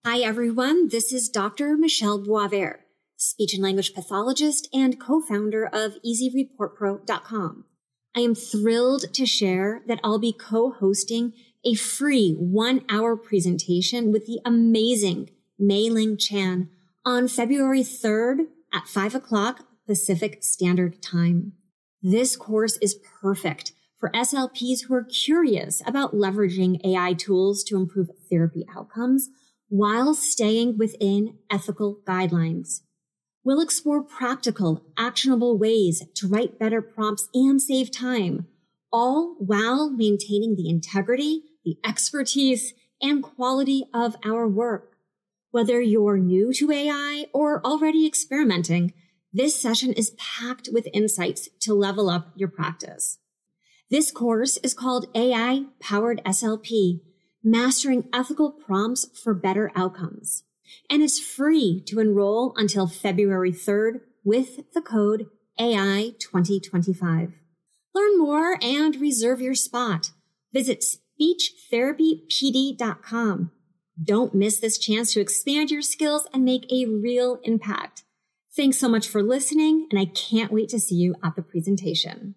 Hi, everyone. This is Dr. Michelle Boisvert, speech and language pathologist and co-founder of EasyReportPro.com. I am thrilled to share that I'll be co-hosting a free 1-hour presentation with the amazing Mei Ling Chan on February 3rd at 5 o'clock Pacific Standard Time. This course is perfect for SLPs who are curious about leveraging AI tools to improve therapy outcomes while staying within ethical guidelines. We'll explore practical, actionable ways to write better prompts and save time, all while maintaining the integrity, the expertise, and quality of our work. Whether you're new to AI or already experimenting, this session is packed with insights to level up your practice. This course is called AI-Powered SLP, Mastering Ethical Prompts for Better Outcomes. And it's free to enroll until February 3rd with the code AI2025. Learn more and reserve your spot. Visit speechtherapypd.com. Don't miss this chance to expand your skills and make a real impact. Thanks so much for listening, and I can't wait to see you at the presentation.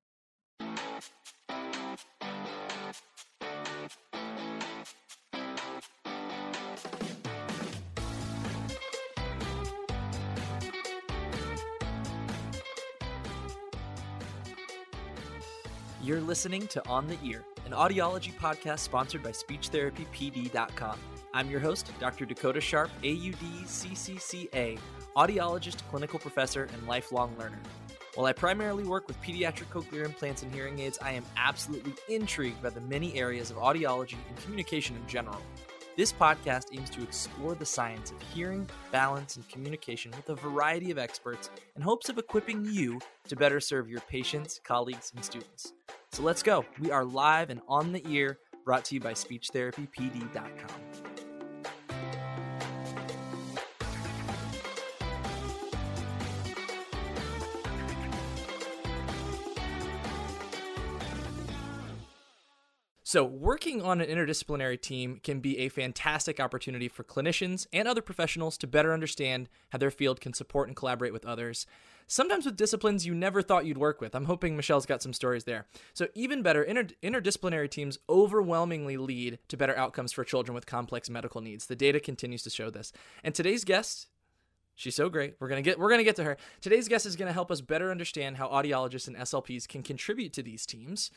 You're listening to On the Ear, an audiology podcast sponsored by SpeechTherapyPD.com. I'm your host, Dr. Dakota Sharp, AUD-CCCA, audiologist, clinical professor, and lifelong learner. While I primarily work with pediatric cochlear implants and hearing aids, I am absolutely intrigued by the many areas of audiology and communication in general. This podcast aims to explore the science of hearing, balance, and communication with a variety of experts in hopes of equipping you to better serve your patients, colleagues, and students. So let's go. We are live and on the ear, brought to you by SpeechTherapyPD.com. So working on an interdisciplinary team can be a fantastic opportunity for clinicians and other professionals to better understand how their field can support and collaborate with others, sometimes with disciplines you never thought you'd work with. I'm hoping Michelle's got some stories there. So even better, interdisciplinary teams overwhelmingly lead to better outcomes for children with complex medical needs. The data continues to show this. And today's guest, she's so great. We're gonna get to her. Today's guest is gonna help us better understand how audiologists and SLPs can contribute to these teams.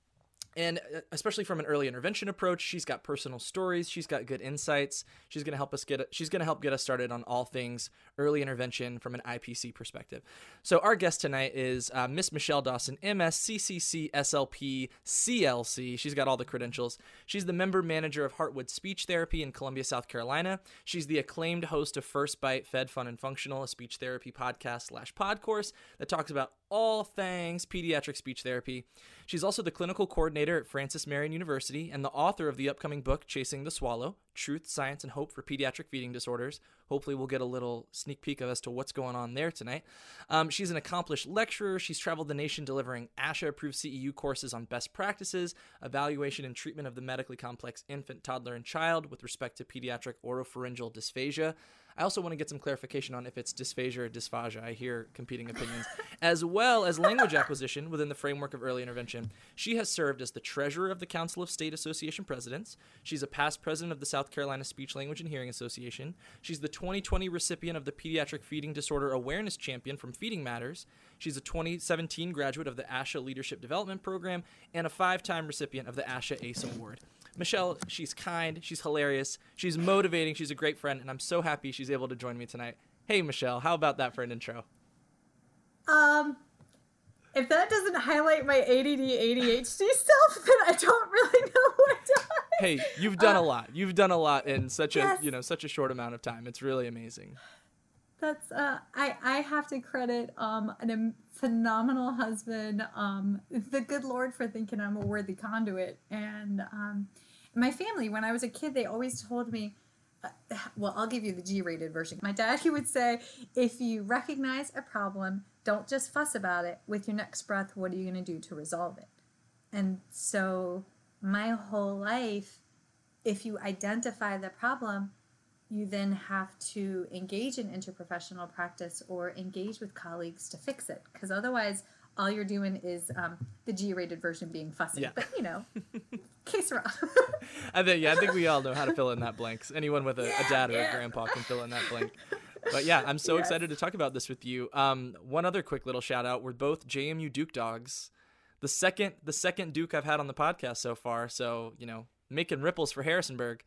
And especially from an early intervention approach, she's got personal stories. She's got good insights. She's going to help get us started on all things early intervention from an IPC perspective. So our guest tonight is Miss Michelle Dawson, MS, CCC, SLP, CLC. She's got all the credentials. She's the member manager of Heartwood Speech Therapy in Columbia, South Carolina. She's the acclaimed host of First Bite, Fed, Fun, and Functional, a speech therapy podcast/pod course that talks about all things pediatric speech therapy. She's also the clinical coordinator at Francis Marion University and the author of the upcoming book, Chasing the Swallow, Truth, Science, and Hope for Pediatric Feeding Disorders. Hopefully we'll get a little sneak peek as to what's going on there tonight. She's an accomplished lecturer. She's traveled the nation delivering ASHA-approved CEU courses on best practices, evaluation and treatment of the medically complex infant, toddler, and child with respect to pediatric oropharyngeal dysphagia. I also want to get some clarification on if it's dysphagia or dysphagia. I hear competing opinions. As well as language acquisition within the framework of early intervention. She has served as the treasurer of the Council of State Association Presidents. She's a past president of the South Carolina Speech, Language, and Hearing Association. She's the 2020 recipient of the Pediatric Feeding Disorder Awareness Champion from Feeding Matters. She's a 2017 graduate of the ASHA Leadership Development Program and a 5-time recipient of the ASHA ACE Award. Michelle, she's kind, she's hilarious, she's motivating, she's a great friend, and I'm so happy she's able to join me tonight. Hey, Michelle, how about that for an intro? If that doesn't highlight my ADD, ADHD self, then I don't really know what does. Hey, you've done a lot. You've done a lot in such a short amount of time. It's really amazing. That's I have to credit a phenomenal husband, the good Lord for thinking I'm a worthy conduit, and my family. When I was a kid, they always told me, well, I'll give you the G-rated version. My dad, he would say, if you recognize a problem, don't just fuss about it. With your next breath, what are you going to do to resolve it? And so my whole life, if you identify the problem, you then have to engage in interprofessional practice or engage with colleagues to fix it. Because otherwise, all you're doing is the G-rated version being fussy. Yeah. But, case raw. I think we all know how to fill in that blanks. Anyone with a dad or a grandpa can fill in that blank. But yeah, I'm so excited to talk about this with you. One other quick little shout out. We're both JMU Duke dogs. The second Duke I've had on the podcast so far. So, making ripples for Harrisonburg.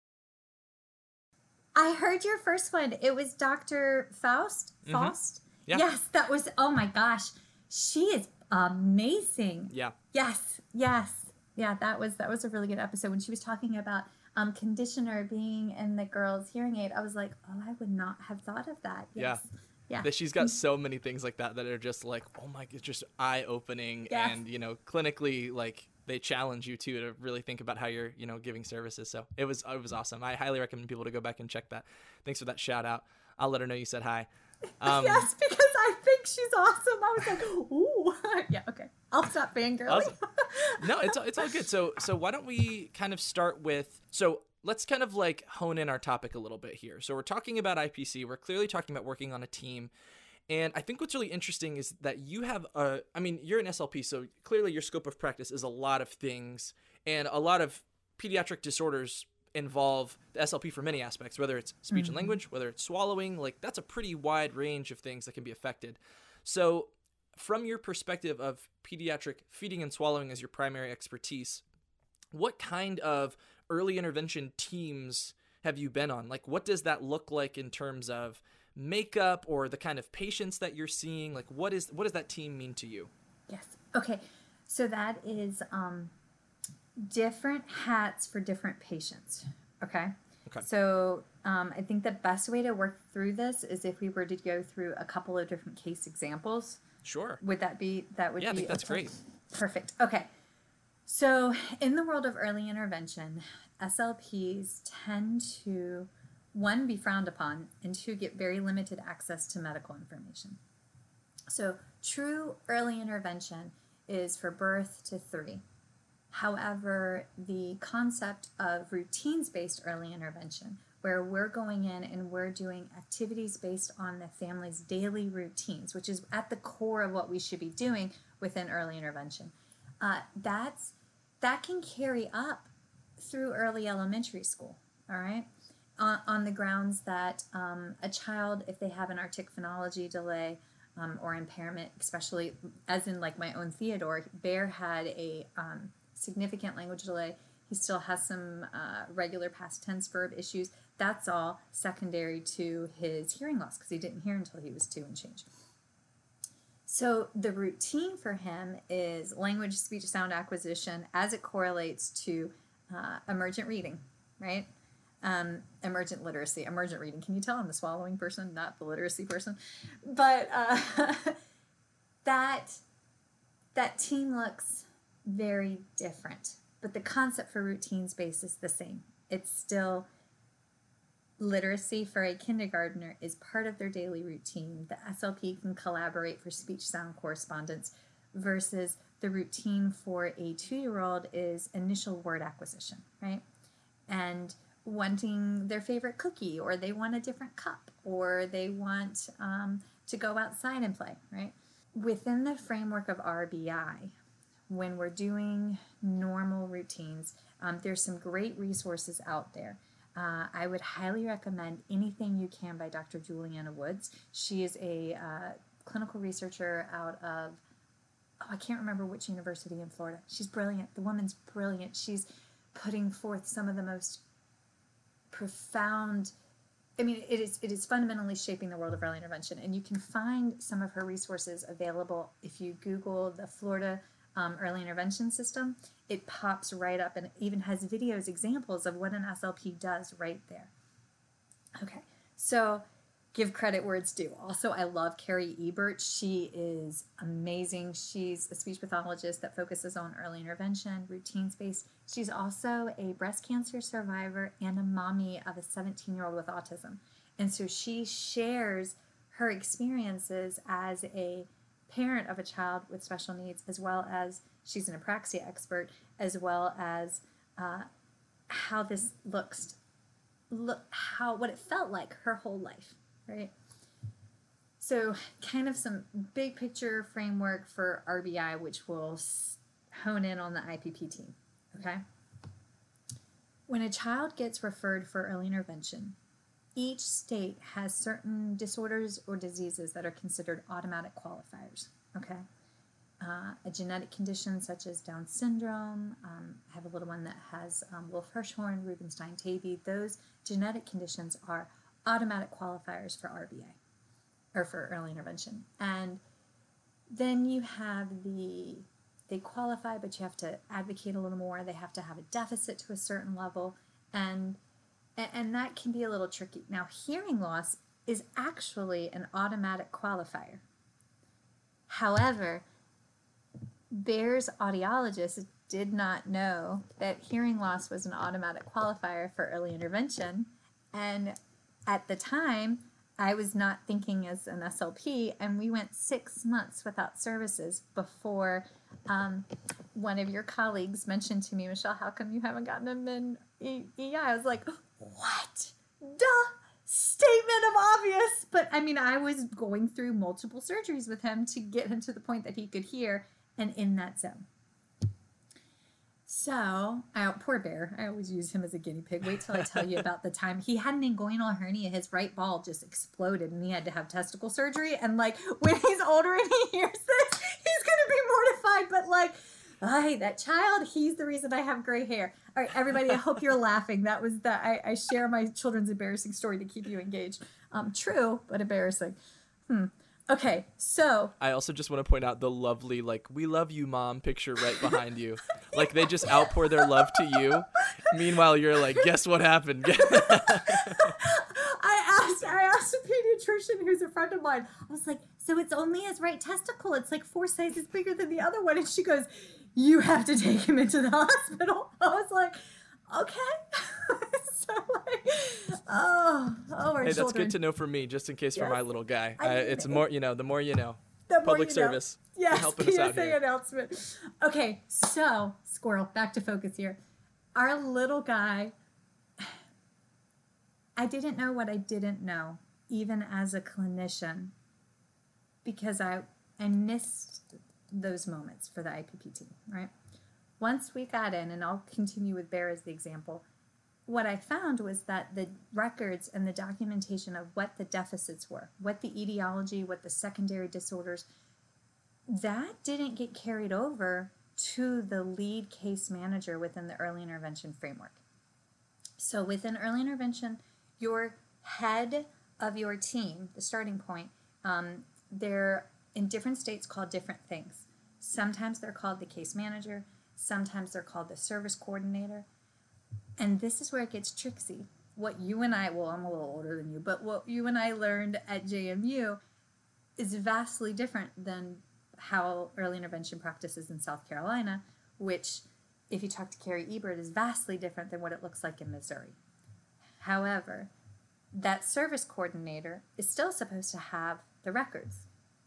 I heard your first one. It was Dr. Faust. Faust? Yeah. Yes, that was, oh my gosh. She is amazing. Yeah. Yes. Yeah, that was a really good episode. When she was talking about conditioner being in the girl's hearing aid, I was like, oh, I would not have thought of that. Yes. Yeah. That she's got so many things like that are just like, oh my, it's just eye-opening. Yes. And, clinically, like, they challenge you too to really think about how you're, giving services. So it was awesome. I highly recommend people to go back and check that. Thanks for that shout out. I'll let her know you said hi. Yes, because I think she's awesome. I was like, ooh. Yeah, okay. I'll stop fangirling. Awesome. No, it's all good. So why don't we kind of start with, let's kind of like hone in our topic a little bit here. So we're talking about IPC. We're clearly talking about working on a team. And I think what's really interesting is that you have you're an SLP, so clearly your scope of practice is a lot of things, and a lot of pediatric disorders involve the SLP for many aspects, whether it's speech and language, whether it's swallowing, like that's a pretty wide range of things that can be affected. So from your perspective of pediatric feeding and swallowing as your primary expertise, what kind of early intervention teams have you been on? Like, what does that look like in terms of makeup or the kind of patients that you're seeing? Like, what does that team mean to you? Yes. Okay. So that is different hats for different patients. Okay. So I think the best way to work through this is if we were to go through a couple of different case examples. Sure. Would that be, I think that's great. Perfect. Okay. So in the world of early intervention, SLPs tend to, one, be frowned upon, and two, get very limited access to medical information. So true early intervention is for birth to 3. However, the concept of routines-based early intervention, where we're going in and we're doing activities based on the family's daily routines, which is at the core of what we should be doing within early intervention, that can carry up through early elementary school, all right? On the grounds that a child, if they have an artic phonology delay or impairment, especially as in like my own Theodore, Bear had a significant language delay. He still has some regular past tense verb issues. That's all secondary to his hearing loss because he didn't hear until he was 2 and change. So the routine for him is language, speech, sound acquisition as it correlates to emergent reading, right? Emergent literacy, emergent reading. Can you tell I'm the swallowing person, not the literacy person? But that team looks very different. But the concept for routines based is the same. It's still literacy for a kindergartner is part of their daily routine. The SLP can collaborate for speech sound correspondence versus the routine for a 2-year-old is initial word acquisition, right? And wanting their favorite cookie, or they want a different cup, or they want to go outside and play, right? Within the framework of RBI, when we're doing normal routines, there's some great resources out there. I would highly recommend Anything You Can by Dr. Juliana Woods. She is a clinical researcher out of, I can't remember which university in Florida. She's brilliant. The woman's brilliant. She's putting forth some of the most profound, it is fundamentally shaping the world of early intervention. And you can find some of her resources available if you Google the Florida early intervention system. It pops right up and even has videos, examples of what an SLP does right there. Okay, so give credit where it's due. Also, I love Carrie Ebert. She is amazing. She's a speech pathologist that focuses on early intervention, routines-based. She's also a breast cancer survivor and a mommy of a 17-year-old with autism. And so she shares her experiences as a parent of a child with special needs, as well as she's an apraxia expert, as well as how this looks look what it felt like her whole life, right? So kind of some big picture framework for RBI, which will hone in on the IPP team, okay? When a child gets referred for early intervention, each state has certain disorders or diseases that are considered automatic qualifiers, okay? A genetic condition such as Down syndrome, I have a little one that has Wolf-Hirschhorn, Rubinstein-Tavy. Those genetic conditions are automatic qualifiers for RBI, or for early intervention. And then you have they qualify, but you have to advocate a little more. They have to have a deficit to a certain level, and that can be a little tricky. Now, hearing loss is actually an automatic qualifier. However, Baer's audiologist did not know that hearing loss was an automatic qualifier for early intervention, and at the time, I was not thinking as an SLP, and we went 6 months without services before one of your colleagues mentioned to me, Michelle, how come you haven't gotten him in EI? I was like, what? Duh! Statement of obvious! But I mean, I was going through multiple surgeries with him to get him to the point that he could hear and in that zone. So, poor Baer, I always use him as a guinea pig. Wait till I tell you about the time he had an inguinal hernia. His right ball just exploded and he had to have testicle surgery. And like, when he's older and he hears this, he's going to be mortified. But like, that child, he's the reason I have gray hair. All right, everybody, I hope you're laughing. That was I share my children's embarrassing story to keep you engaged. True, but embarrassing. Okay, so I also just want to point out the lovely, like, "We love you, Mom" picture right behind you. Like, they just outpour their love to you. Meanwhile, you're like, guess what happened? I asked a pediatrician who's a friend of mine. I was like, so it's only his right testicle. It's like 4 sizes bigger than the other one. And she goes, you have to take him into the hospital. I was like, okay. So like, our hey, children. That's good to know for me, just in case for my little guy. It's it. more, the more you know. The Public service. Yes, helping us out PSA here. announcement. Okay, so, squirrel, back to focus here. Our little guy, I didn't know what I didn't know, even as a clinician, because I missed those moments for the IPP team, right? Once we got in, and I'll continue with Baer as the example, what I found was that the records and the documentation of what the deficits were, what the etiology, what the secondary disorders, that didn't get carried over to the lead case manager within the early intervention framework. So within early intervention, your head of your team, the starting point, they're in different states called different things. Sometimes they're called the case manager, sometimes they're called the service coordinator. And this is where it gets tricksy. What you and I, well, I'm a little older than you, but what you and I learned at JMU is vastly different than how early intervention practices in South Carolina, which, if you talk to Carrie Ebert, is vastly different than what it looks like in Missouri. However, that service coordinator is still supposed to have the records.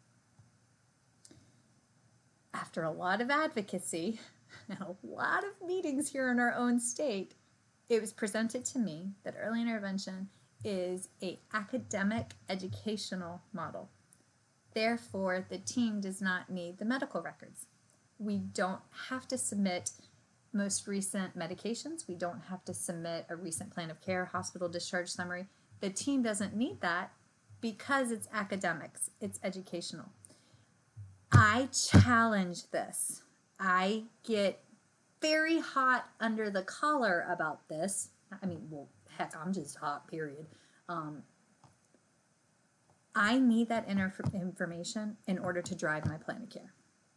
After a lot of advocacy and a lot of meetings here in our own state, it was presented to me that early intervention is an academic educational model. Therefore, the team does not need the medical records. We don't have to submit most recent medications. We don't have to submit a recent plan of care, hospital discharge summary. The team doesn't need that because it's academics, it's educational. I challenge this. I get very hot under the collar about this. I mean, well, heck, I'm just hot, period. I need that information in order to drive my plan of care.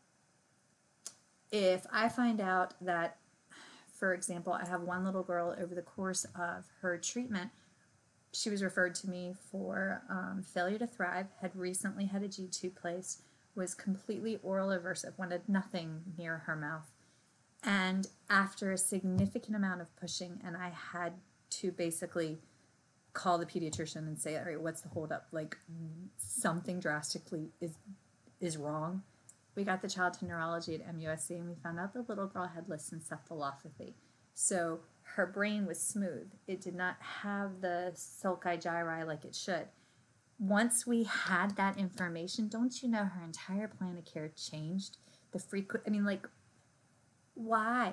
If I find out that, for example, I have one little girl over the course of her treatment, she was referred to me for failure to thrive, had recently had a G-tube placed, was completely oral aversive, wanted nothing near her mouth. And after a significant amount of pushing, and I had to basically call the pediatrician and say, all right, what's the holdup? Like, something drastically is wrong. We got the child to neurology at MUSC, and we found out the little girl had Lissencephalopathy. So her brain was smooth. It did not have the sulci gyri like it should. Once we had that information, don't you know her entire plan of care changed? Why?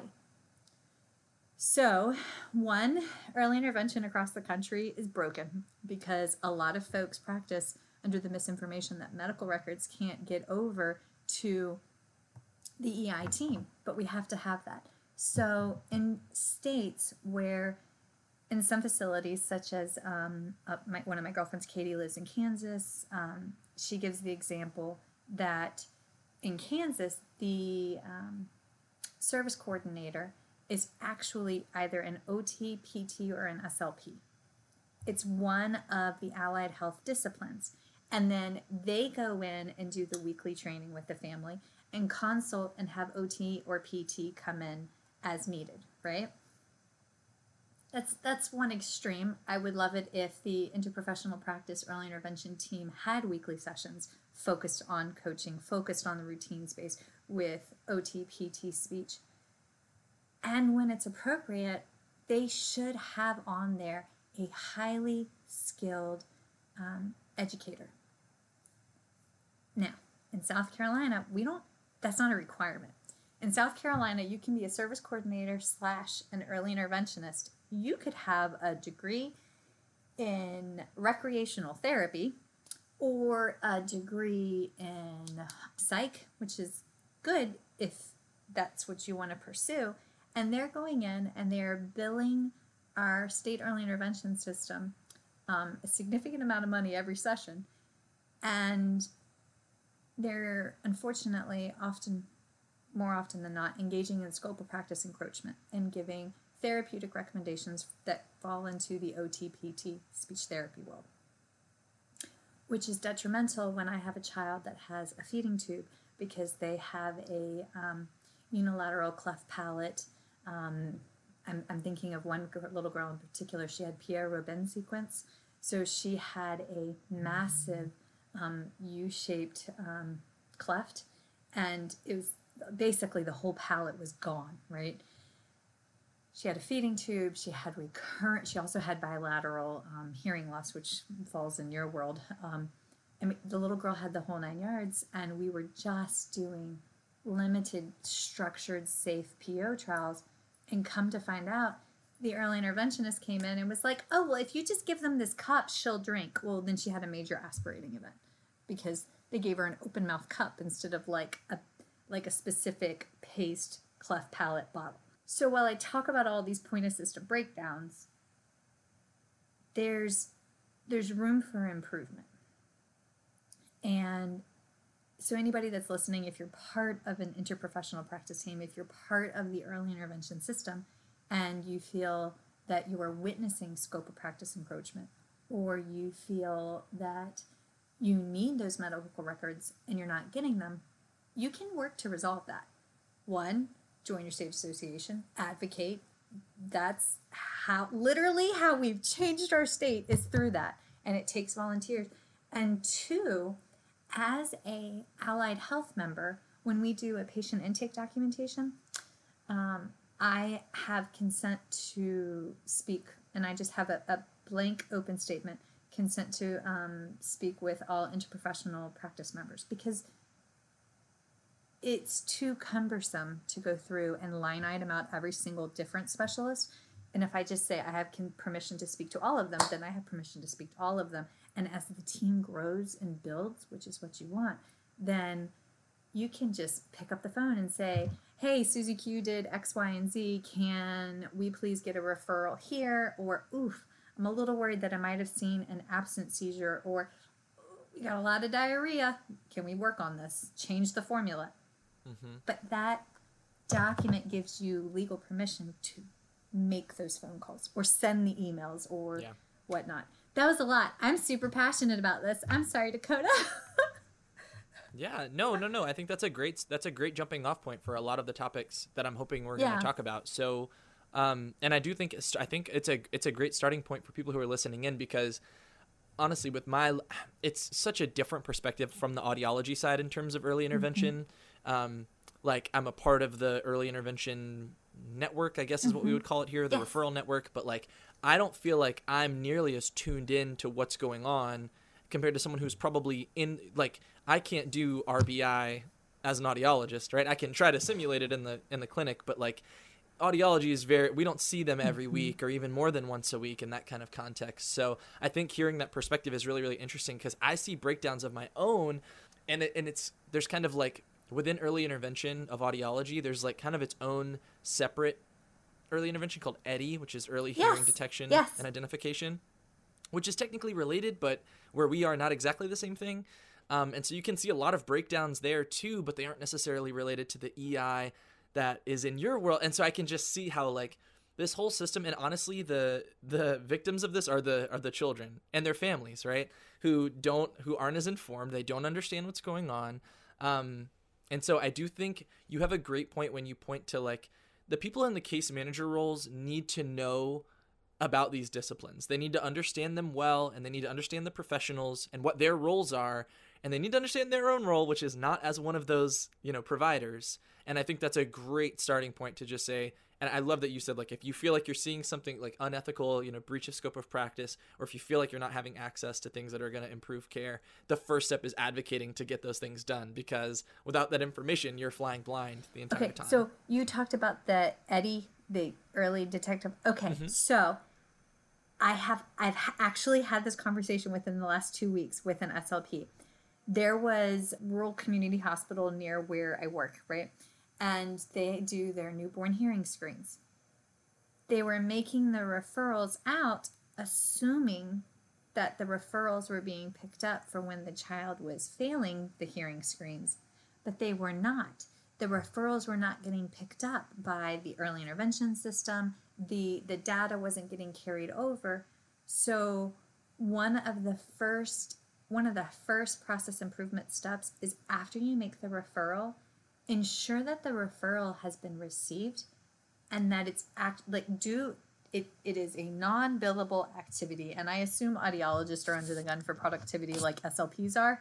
So, one, early intervention across the country is broken because a lot of folks practice under the misinformation that medical records can't get over to the EI team, but we have to have that. So, in states where, in some facilities, such as one of my girlfriends, Katie, lives in Kansas, she gives the example that in Kansas, the service coordinator is actually either an OT, PT, or an SLP. It's one of the allied health disciplines. And then they go in and do the weekly training with the family and consult and have OT or PT come in as needed, right? That's one extreme. I would love it if the interprofessional practice early intervention team had weekly sessions focused on coaching, focused on the routine space with OT, PT, speech. And when it's appropriate, they should have on there a highly skilled educator. Now, in South Carolina, that's not a requirement. In South Carolina, you can be a service coordinator / an early interventionist. You could have a degree in recreational therapy or a degree in psych, which is good if that's what you want to pursue. And they're going in and they're billing our state early intervention system a significant amount of money every session. And they're unfortunately more often than not, engaging in scope of practice encroachment and giving therapeutic recommendations that fall into the OT-PT speech therapy world, which is detrimental when I have a child that has a feeding tube because they have a unilateral cleft palate. I'm thinking of one little girl in particular. She had Pierre-Robin sequence, so she had a massive U-shaped cleft, and it was basically the whole palate was gone, right? She had a feeding tube, she also had bilateral hearing loss, which falls in your world. The little girl had the whole 9 yards, and we were just doing limited, structured, safe PO trials, and come to find out, the early interventionist came in and was like, oh, well, if you just give them this cup, she'll drink. Well, then she had a major aspirating event because they gave her an open mouth cup instead of like a specific paste cleft palate bottle. So while I talk about all these point assisted breakdowns, there's room for improvement. And so anybody that's listening, if you're part of an interprofessional practice team, if you're part of the early intervention system, and you feel that you are witnessing scope of practice encroachment, or you feel that you need those medical records and you're not getting them, you can work to resolve that. One, join your state association, advocate. That's literally how we've changed our state is through that, and it takes volunteers. And two, as a allied health member, when we do a patient intake documentation, I have consent to speak, and I just have a blank open statement, consent to speak with all interprofessional practice members, because it's too cumbersome to go through and line item out every single different specialist. And if I just say I have permission to speak to all of them, then I have permission to speak to all of them. And as the team grows and builds, which is what you want, then you can just pick up the phone and say, hey, Susie Q did X, Y, and Z. Can we please get a referral here? Or, oof, I'm a little worried that I might have seen an absent seizure, or we got a lot of diarrhea. Can we work on this? Change the formula. Mm-hmm. But that document gives you legal permission to make those phone calls or send the emails or whatnot. That was a lot. I'm super passionate about this. I'm sorry, Dakota. Yeah, no. I think that's a great jumping off point for a lot of the topics that I'm hoping we're going to talk about. So, and I think it's a great starting point for people who are listening in, because honestly, it's such a different perspective from the audiology side in terms of early intervention. Mm-hmm. Like, I'm a part of the early intervention network, I guess is what we would call it here, the Yes. referral network. But like, I don't feel like I'm nearly as tuned in to what's going on compared to someone who's probably in, like, I can't do RBI as an audiologist, right? I can try to simulate it in the clinic, but like, audiology is we don't see them every week or even more than once a week in that kind of context. So I think hearing that perspective is really, really interesting, because I see breakdowns of my own, and there's kind of like, within early intervention of audiology, there's like kind of its own separate early intervention called EDI, which is early hearing detection and identification, which is technically related, but where we are not exactly the same thing. And so you can see a lot of breakdowns there too, but they aren't necessarily related to the EI that is in your world. And so I can just see how like this whole system, and honestly, the victims of this are the children and their families, right? Who aren't as informed. They don't understand what's going on. And so I do think you have a great point when you point to like, the people in the case manager roles need to know about these disciplines. They need to understand them well, and they need to understand the professionals and what their roles are. And they need to understand their own role, which is not as one of those, providers. And I think that's a great starting point to just say, and I love that you said, like, if you feel like you're seeing something like unethical, breach of scope of practice, or if you feel like you're not having access to things that are going to improve care, the first step is advocating to get those things done, because without that information, you're flying blind the entire time. So you talked about the EDI, the early detective. Okay, so I've actually had this conversation within the last 2 weeks with an SLP. There was rural community hospital near where I work, right? And they do their newborn hearing screens. They were making the referrals out, assuming that the referrals were being picked up for when the child was failing the hearing screens, but they were not. The referrals were not getting picked up by the early intervention system. The data wasn't getting carried over. So one of the first process improvement steps is, after you make the referral, ensure that the referral has been received and that it's it is a non-billable activity. And I assume audiologists are under the gun for productivity like SLPs are.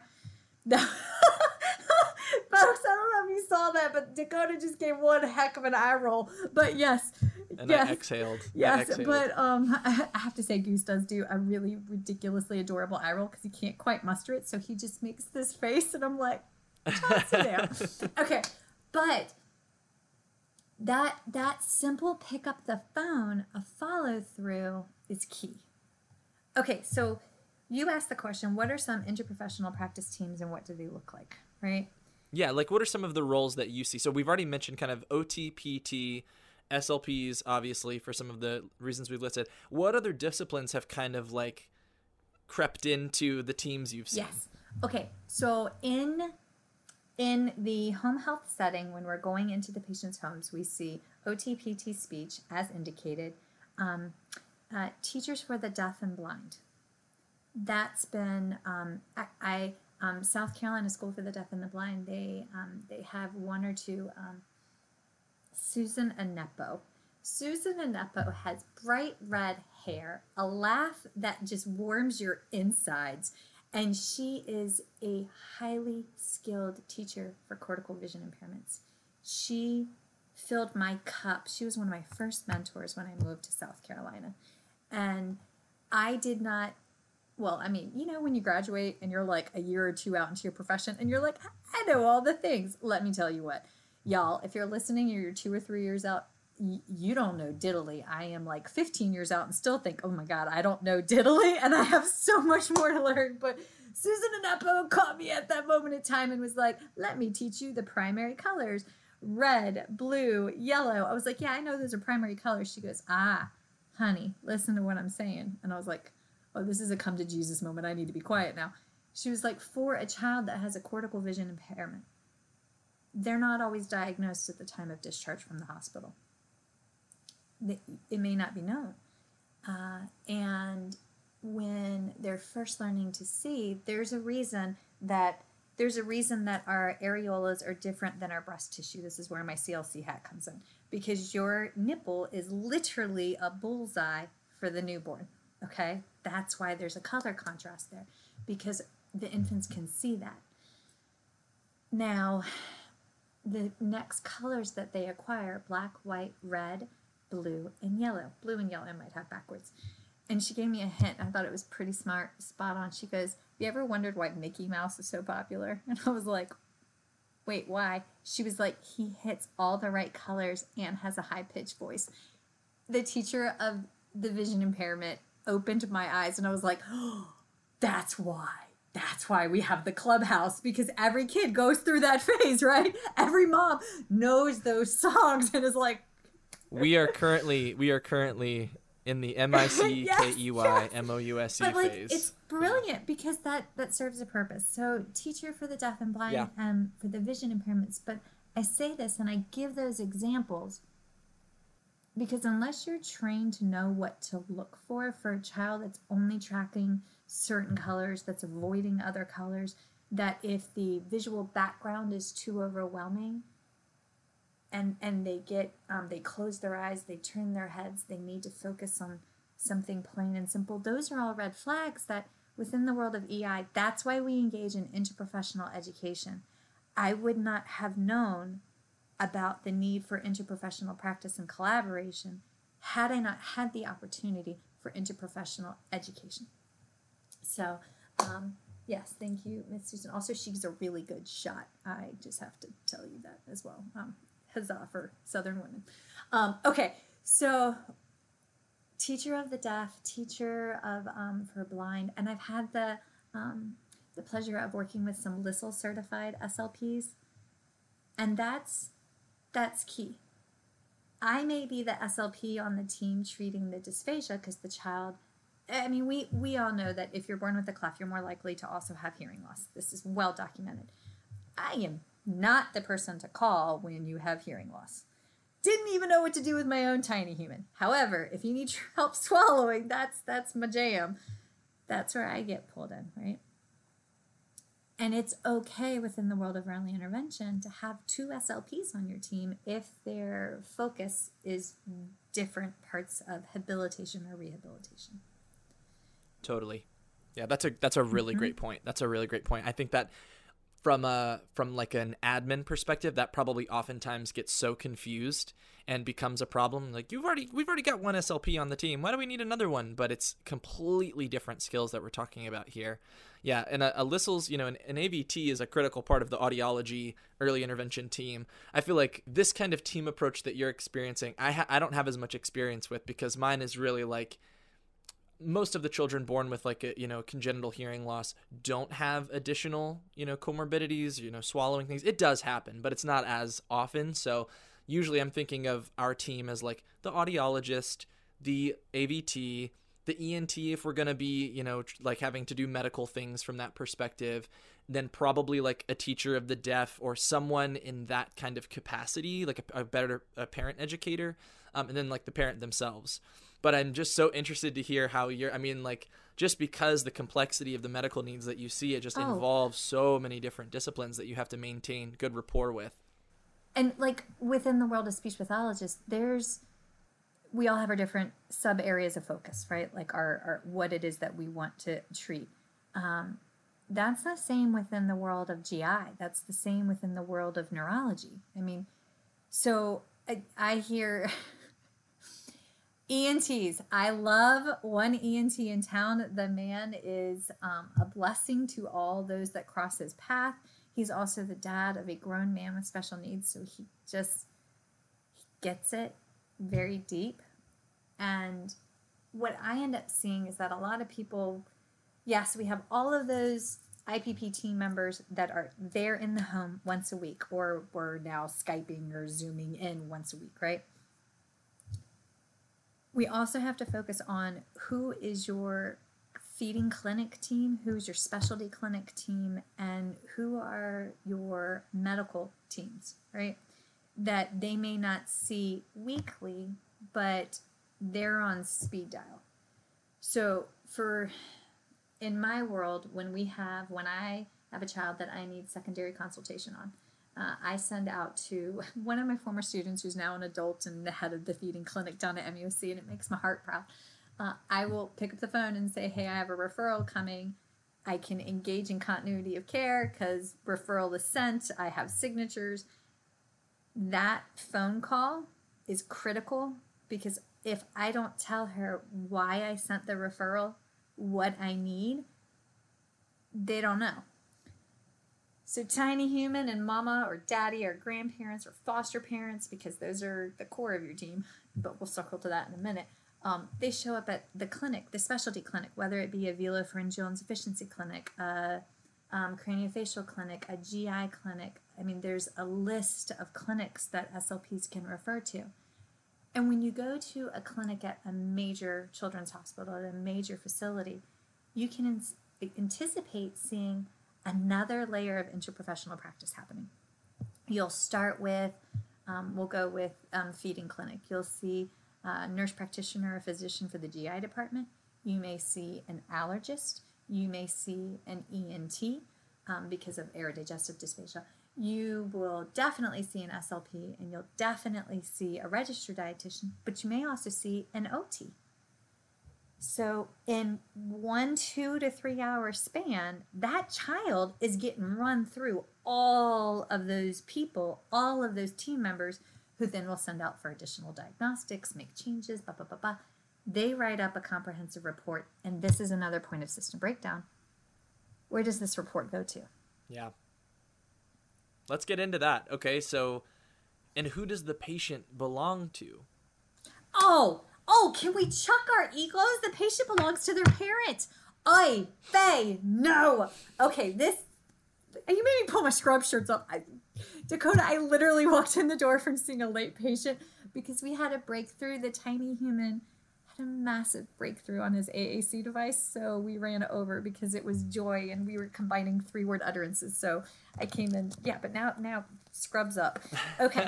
Folks, I don't know if you saw that, but Dakota just gave one heck of an eye roll. But yes. And I exhaled. Yes, but I have to say, Goose does do a really ridiculously adorable eye roll because he can't quite muster it. So he just makes this face, and I'm like, toss it down. Okay, but that simple pick up the phone, a follow through is key. Okay, so you asked the question, what are some interprofessional practice teams and what do they look like, right? Yeah, like what are some of the roles that you see? So we've already mentioned kind of OT, PT, SLPs, obviously, for some of the reasons we've listed. What other disciplines have kind of like crept into the teams you've seen? Yes. Okay, so in the home health setting, when we're going into the patient's homes, we see OT, PT, speech, as indicated, teachers for the deaf and blind. That's been, South Carolina School for the Deaf and the Blind, they have one or two, Susan Anepo. Susan Anepo has bright red hair, a laugh that just warms your insides, and she is a highly skilled teacher for cortical vision impairments. She filled my cup. She was one of my first mentors when I moved to South Carolina. And I did not, well, I mean, when you graduate and you're like a year or two out into your profession and you're like, I know all the things. Let me tell you what, y'all, if you're listening or you're 2 or 3 years out, you don't know diddly. I am like 15 years out and still think, oh my God, I don't know diddly, and I have so much more to learn. But Susan Anepo caught me at that moment in time and was like, let me teach you the primary colors, red, blue, yellow. I was like, yeah, I know those are primary colors. She goes, honey, listen to what I'm saying. And I was like, oh, this is a come to Jesus moment. I need to be quiet now. She was like, for a child that has a cortical vision impairment, they're not always diagnosed at the time of discharge from the hospital. It may not be known. And when they're first learning to see, there's a reason that our areolas are different than our breast tissue. This is where my CLC hat comes in, because your nipple is literally a bullseye for the newborn. Okay, that's why there's a color contrast there, because the infants can see that. Now, the next colors that they acquire: black, white, red, blue, and yellow. Blue and yellow I might have backwards. And she gave me a hint. I thought it was pretty smart, spot on. She goes, "You ever wondered why Mickey Mouse is so popular?" And I was like, wait, why? She was like, "He hits all the right colors and has a high-pitched voice." The teacher of the vision impairment opened my eyes, and I was like, oh, that's why. That's why we have the clubhouse, because every kid goes through that phase, right? Every mom knows those songs and is like, we are currently in the MICKEY MOUSE but like, phase. it's brilliant because that serves a purpose. So teacher for the deaf and blind, for the vision impairments. But I say this and I give those examples because unless you're trained to know what to look for a child that's only tracking certain colors, that's avoiding other colors, that if the visual background is too overwhelming, and they get they close their eyes, they turn their heads, they need to focus on something plain and simple. Those are all red flags that within the world of EI, that's why we engage in interprofessional education. I would not have known about the need for interprofessional practice and collaboration had I not had the opportunity for interprofessional education. So, yes, thank you, Ms. Susan. Also, she's a really good shot. I just have to tell you that as well. Huzzah for Southern women. Okay, so teacher of the deaf, teacher of for blind, and I've had the pleasure of working with some LISL certified SLPs, and that's key. I may be the SLP on the team treating the dysphagia because the child, I mean, we all know that if you're born with a cleft, you're more likely to also have hearing loss. This is well documented. I am not the person to call when you have hearing loss. Didn't even know what to do with my own tiny human. However, if you need help swallowing, that's my jam. That's where I get pulled in, right? And it's okay within the world of early intervention to have 2 SLPs on your team if their focus is different parts of habilitation or rehabilitation. Totally. Yeah, that's a really great point. That's a really great point. I think that from like an admin perspective, that probably oftentimes gets so confused and becomes a problem. Like we've already got 1 SLP on the team. Why do we need another one? But it's completely different skills that we're talking about here. Yeah, and a LISL's, an AVT is a critical part of the audiology early intervention team. I feel like this kind of team approach that you're experiencing, I don't have as much experience with because mine is really like most of the children born with like a congenital hearing loss don't have additional comorbidities, swallowing things. It does happen, but it's not as often. So usually I'm thinking of our team as like the audiologist, the AVT, the ENT if we're going to be like having to do medical things from that perspective, then probably like a teacher of the deaf or someone in that kind of capacity, like a parent educator, and then like the parent themselves. But I'm just so interested to hear how just because the complexity of the medical needs that you see, it just involves so many different disciplines that you have to maintain good rapport with. And like within the world of speech pathologists, we all have our different sub areas of focus, right? Like our what it is that we want to treat. That's the same within the world of GI. That's the same within the world of neurology. I mean, so I hear ENTs. I love one ENT in town. The man is a blessing to all those that cross his path. He's also the dad of a grown man with special needs, so he gets it very deep. And what I end up seeing is that a lot of people, yes, we have all of those IPP team members that are there in the home once a week, or we're now Skyping or Zooming in once a week, right? We also have to focus on who is your feeding clinic team, who's your specialty clinic team, and who are your medical teams, right? That they may not see weekly, but they're on speed dial. So in my world, when I have a child that I need secondary consultation on, I send out to one of my former students who's now an adult and the head of the feeding clinic down at MUSC, and it makes my heart proud. I will pick up the phone and say, hey, I have a referral coming. I can engage in continuity of care because referral is sent. I have signatures. that phone call is critical, because if I don't tell her why I sent the referral, what I need, they don't know. So tiny human and mama or daddy or grandparents or foster parents, because those are the core of your team, but we'll circle to that in a minute. They show up at the clinic, the specialty clinic, whether it be a velopharyngeal insufficiency clinic, a craniofacial clinic, a GI clinic. I mean, there's a list of clinics that SLPs can refer to. And when you go to a clinic at a major children's hospital, at a major facility, you can anticipate seeing another layer of interprofessional practice happening. You'll start with, we'll go with feeding clinic. You'll see a nurse practitioner, a physician for the GI department. You may see an allergist. You may see an ENT because of aerodigestive dysphagia. You will definitely see an SLP, and you'll definitely see a registered dietitian, but you may also see an OT. So in 1 2 to 3 hour span, that child is getting run through all of those people, all of those team members, who then will send out for additional diagnostics, make changes, blah, blah, blah, blah. They write up a comprehensive report, and this is another point of system breakdown. Where does this report go to? Yeah. Let's get into that. Okay, so, and who does the patient belong to? Oh, can we chuck our egos? The patient belongs to their parent. Oy vey, no. Okay, you made me pull my scrub shirts up. Dakota, I literally walked in the door from seeing a late patient because we had a breakthrough. The tiny human had a massive breakthrough on his AAC device, so we ran over because it was joy and we were combining 3-word utterances. So I came in, but now scrubs up. Okay.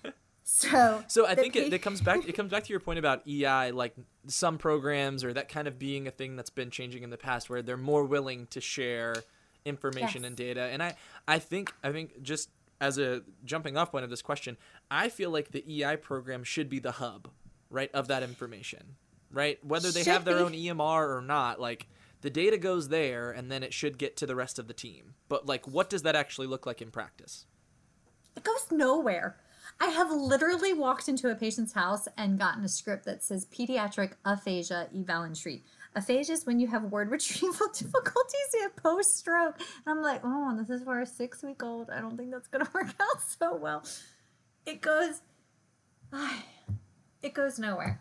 So I think it comes back to your point about EI, like some programs or that kind of being a thing that's been changing in the past, where they're more willing to share information and data. And I think just as a jumping off point of this question, I feel like the EI program should be the hub, right, of that information, right? Whether they have their own EMR or not, like the data goes there and then it should get to the rest of the team. But like, what does that actually look like in practice? It goes nowhere. I have literally walked into a patient's house and gotten a script that says pediatric aphasia eval and treat. Aphasia is when you have word retrieval difficulties, you have post-stroke. And I'm like, oh, this is for a 6-week-old. I don't think that's going to work out so well. It goes nowhere.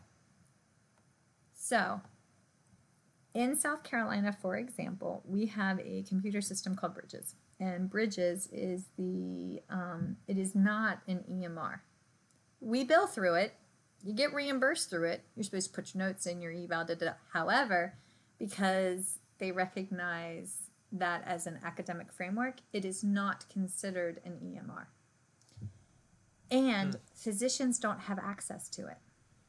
So in South Carolina, for example, we have a computer system called Bridges. And Bridges is it is not an EMR. We bill through it. You get reimbursed through it. You're supposed to put your notes in your eval. However, because they recognize that as an academic framework, it is not considered an EMR. And physicians don't have access to it.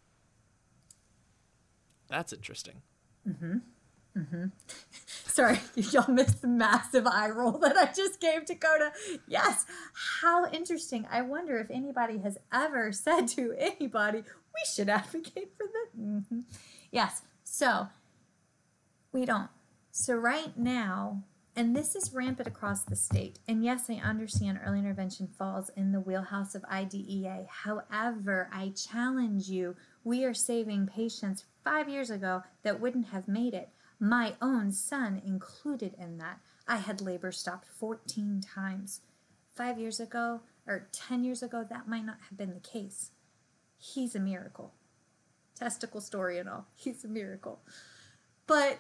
That's interesting. Mm-hmm. Mm-hmm. Sorry, y'all missed the massive eye roll that I just gave Dakota. Yes, how interesting. I wonder if anybody has ever said to anybody, we should advocate for this. Mm-hmm. Yes, so we don't. So right now, and this is rampant across the state, and yes, I understand early intervention falls in the wheelhouse of IDEA. However, I challenge you, we are saving patients 5 years ago that wouldn't have made it. My own son included in that. I had labor stopped 14 times. 5 years ago, or 10 years ago, that might not have been the case. He's a miracle. Testicle story and all. He's a miracle. But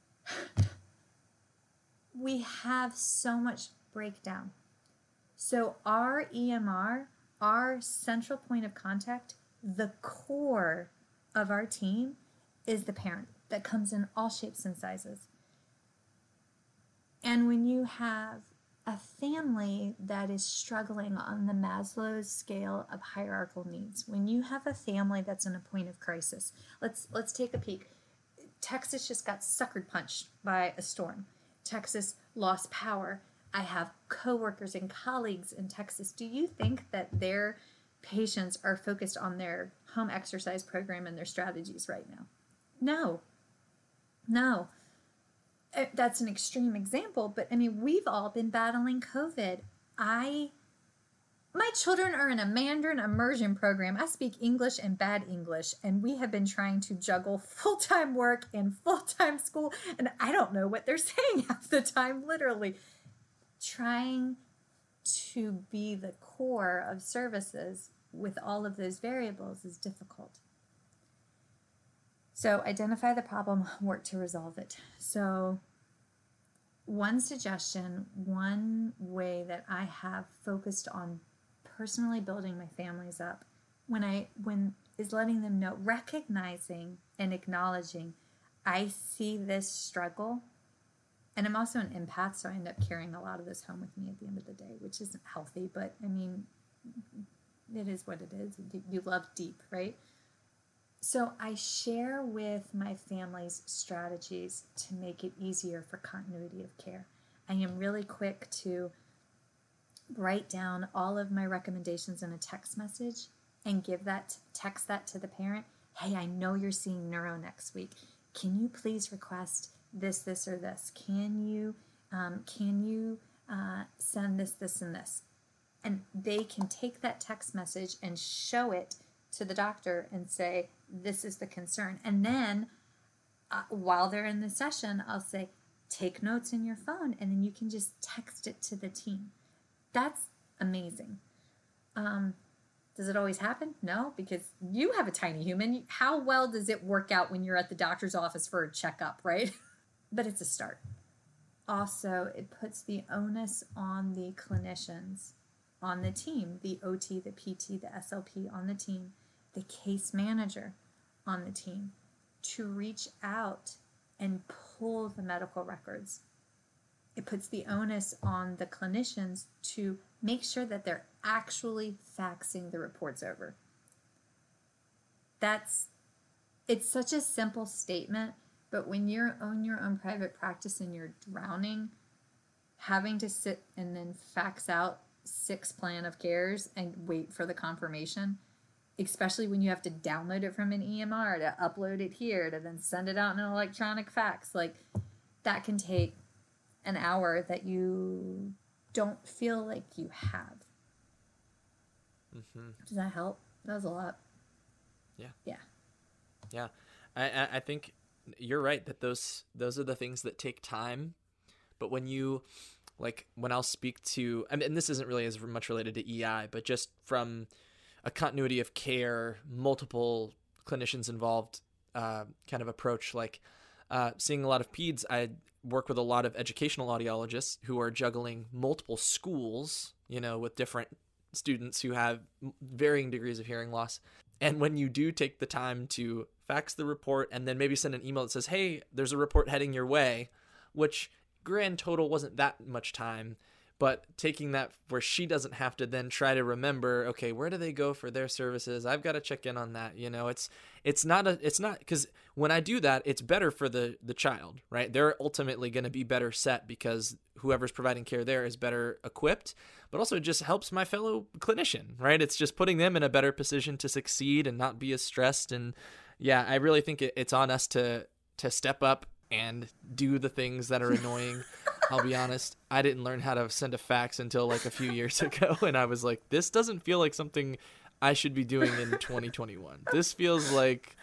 we have so much breakdown. So our EMR, our central point of contact, the core of our team is the parent that comes in all shapes and sizes. And when you have a family that is struggling on the Maslow's scale of hierarchical needs, when you have a family that's in a point of crisis, let's take a peek. Texas just got sucker punched by a storm. Texas lost power. I have coworkers and colleagues in Texas. Do you think that their patients are focused on their home exercise program and their strategies right now? No. That's an extreme example, but I mean, we've all been battling COVID. I My children are in a Mandarin immersion program. I speak English and bad English, and we have been trying to juggle full-time work and full-time school, and I don't know what they're saying half the time, literally. Trying to be the core of services with all of those variables is difficult. So identify the problem, work to resolve it. So one suggestion, one way that I have focused on personally building my families up when is letting them know, recognizing and acknowledging, I see this struggle, and I'm also an empath, so I end up carrying a lot of this home with me at the end of the day, which isn't healthy, but I mean, it is what it is. You love deep, right? So I share with my family's strategies to make it easier for continuity of care. I am really quick to write down all of my recommendations in a text message and text that to the parent. Hey, I know you're seeing neuro next week. Can you please request this, or this? Can you send this, and this? And they can take that text message and show it to the doctor and say, this is the concern. And then while they're in the session, I'll say, take notes in your phone, and then you can just text it to the team. That's amazing. Does it always happen? No, because you have a tiny human. How well does it work out when you're at the doctor's office for a checkup, right? But it's a start. Also, it puts the onus on the clinicians, on the team, the OT, the PT, the SLP on the team, the case manager on the team, to reach out and pull the medical records. It puts the onus on the clinicians to make sure that they're actually faxing the reports over. It's such a simple statement, but when you own your own private practice and you're drowning, having to sit and then fax out 6 plan of cares and wait for the confirmation, especially when you have to download it from an EMR to upload it here to then send it out in an electronic fax, like that can take an hour that you don't feel like you have. Mm-hmm. Does that help? That was a lot. Yeah. I think you're right that those are the things that take time. But when I'll speak to, and this isn't really as much related to EI, but just from a continuity of care, multiple clinicians involved kind of approach, like seeing a lot of peds, I work with a lot of educational audiologists who are juggling multiple schools, with different students who have varying degrees of hearing loss. And when you do take the time to fax the report and then maybe send an email that says, hey, there's a report heading your way, which grand total wasn't that much time, but taking that where she doesn't have to then try to remember, okay, where do they go for their services? I've got to check in on that. It's not because when I do that, it's better for the child, right? They're ultimately going to be better set because whoever's providing care there is better equipped, but also it just helps my fellow clinician, right? It's just putting them in a better position to succeed and not be as stressed. And yeah, I really think it's on us to step up and do the things that are annoying. I'll be honest, I didn't learn how to send a fax until like a few years ago, and I was like, this doesn't feel like something I should be doing in 2021. This feels like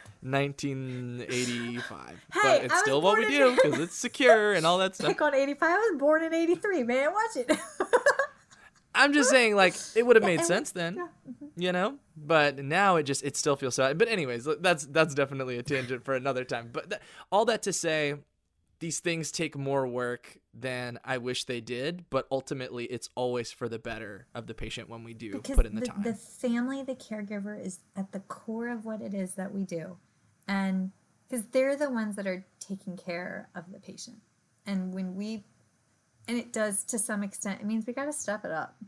1985, but it's still what we do because it's secure and all that stuff. Pick on 85. I was born in 83, man. Watch it. I'm just saying, like, it would have made sense then, but now it still feels so. But anyways, that's definitely a tangent for another time. But all that to say, these things take more work than I wish they did, but ultimately it's always for the better of the patient when we do put in the time. The family, the caregiver is at the core of what it is that we do. And because they're the ones that are taking care of the patient. And and it does to some extent, it means we got to step it up.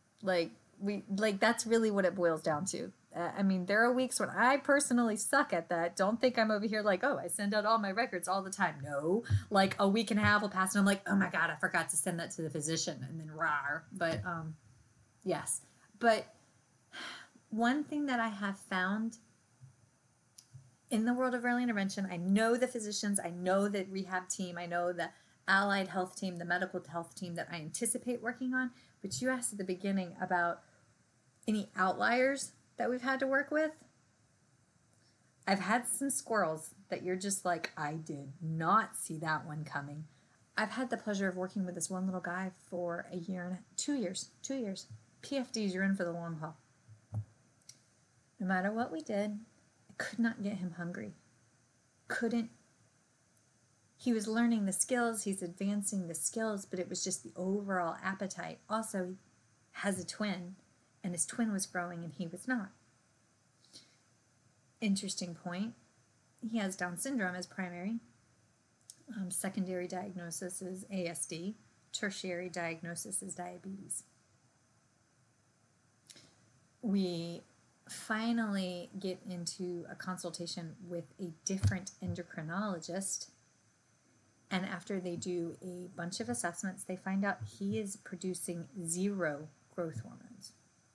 That's really what it boils down to. There are weeks when I personally suck at that. Don't think I'm over here like, oh, I send out all my records all the time. No, like a week and a half will pass and I'm like, oh my God, I forgot to send that to the physician, and then rawr. But yes. But one thing that I have found in the world of early intervention, I know the physicians, I know the rehab team, I know the allied health team, the medical health team that I anticipate working on. But you asked at the beginning about Any outliers that we've had to work with? I've had some squirrels that you're just like, I did not see that one coming. I've had the pleasure of working with this one little guy for 2 years. PFDs, you're in for the long haul. No matter what we did, I could not get him hungry. He was learning the skills, he's advancing the skills, but it was just the overall appetite. Also, he has a twin, and his twin was growing and he was not. Interesting point. He has Down syndrome as primary. Secondary diagnosis is ASD. Tertiary diagnosis is diabetes. We finally get into a consultation with a different endocrinologist, and after they do a bunch of assessments, they find out he is producing 0 growth hormones.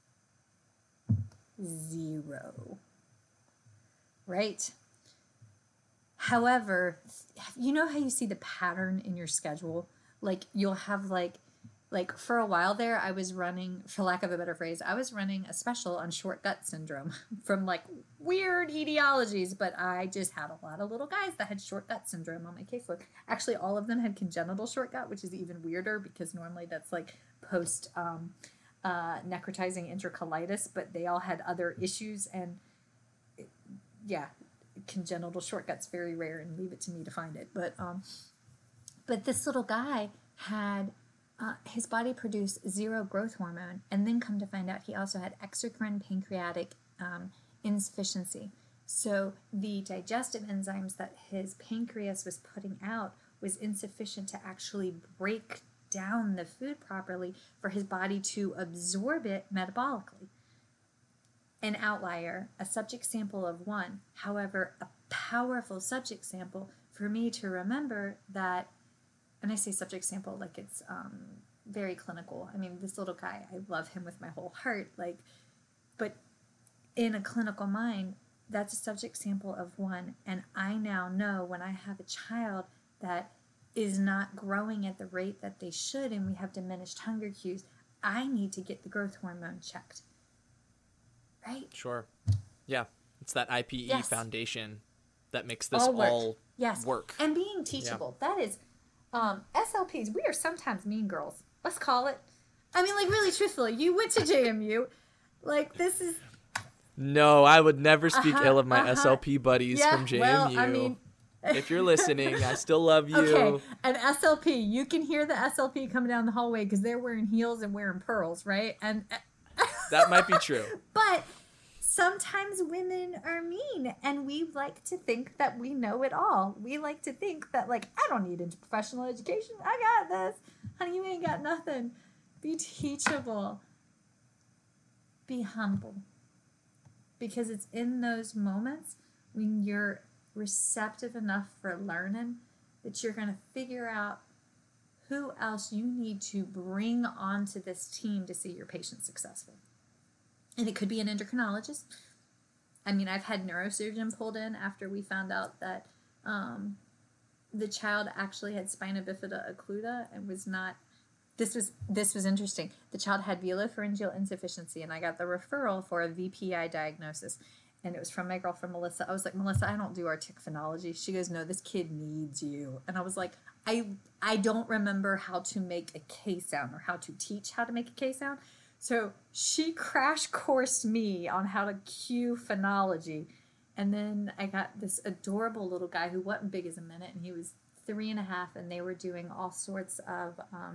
0. Right? However, you know how you see the pattern in your schedule? Like you'll have like for a while there, I was running, for lack of a better phrase, I was running a special on short gut syndrome from like weird etiologies, but I just had a lot of little guys that had short gut syndrome on my caseload. Actually, all of them had congenital short gut, which is even weirder because normally that's like post necrotizing enterocolitis, but they all had other issues, and congenital short gut's very rare, and leave it to me to find it. But this little guy had his body produced 0 growth hormone, and then come to find out he also had exocrine pancreatic insufficiency. So the digestive enzymes that his pancreas was putting out was insufficient to actually break down the food properly for his body to absorb it metabolically. An outlier, a subject sample of 1, however, a powerful subject sample for me to remember that, and I say subject sample like it's very clinical. I mean, this little guy, I love him with my whole heart, but in a clinical mind, that's a subject sample of 1, and I now know when I have a child that is not growing at the rate that they should, and we have diminished hunger cues, I need to get the growth hormone checked. Right? Sure. Yeah. It's that IPE foundation that makes this all all yes. work. And being teachable. Yeah. That is, SLPs, we are sometimes mean girls. Let's call it. I mean, like, really truthfully, you went to JMU. Like, this is... No, I would never speak ill of my SLP buddies from JMU. Well, I mean... If you're listening, I still love you. Okay, an SLP. You can hear the SLP coming down the hallway because they're wearing heels and wearing pearls, right? And that might be true. But sometimes women are mean, and we like to think that we know it all. We like to think that, like, I don't need interprofessional education. I got this. Honey, you ain't got nothing. Be teachable. Be humble. Because it's in those moments when you're receptive enough for learning that you're going to figure out who else you need to bring onto this team to see your patient successful. And it could be an endocrinologist. I mean, I've had neurosurgeon pulled in after we found out that the child actually had spina bifida occlusa and was not. This was interesting. The child had velopharyngeal insufficiency, and I got the referral for a VPI diagnosis. And it was from my girlfriend, Melissa. I was like, Melissa, I don't do artic phonology. She goes, no, this kid needs you. And I was like, I don't remember how to make a K sound or how to teach how to make a K sound. So she crash coursed me on how to cue phonology. And then I got this adorable little guy who wasn't big as a minute, and he was 3.5, and they were doing all sorts of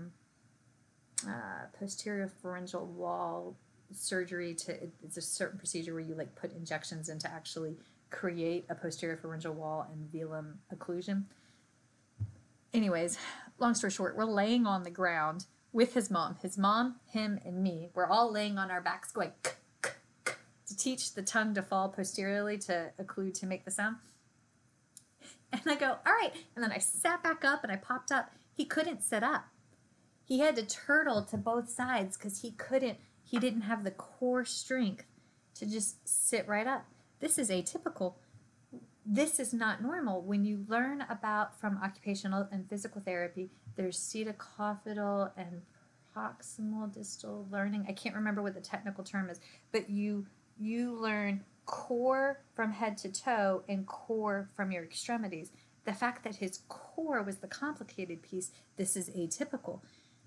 posterior pharyngeal wall surgery. It's a certain procedure where you like put injections in to actually create a posterior pharyngeal wall and velum occlusion. Anyways, long story short, we're laying on the ground with his mom, him, and me. We're all laying on our backs going to teach the tongue to fall posteriorly to occlude to make the sound. And I go, all right. And then I sat back up and I popped up. He couldn't sit up. He had to turtle to both sides because he didn't have the core strength to just sit right up. This is atypical. This is not normal. When you learn about from occupational and physical therapy, there's cetacophodal and proximal distal learning. I can't remember what the technical term is, but you learn core from head to toe and core from your extremities. The fact that his core was the complicated piece, this is atypical.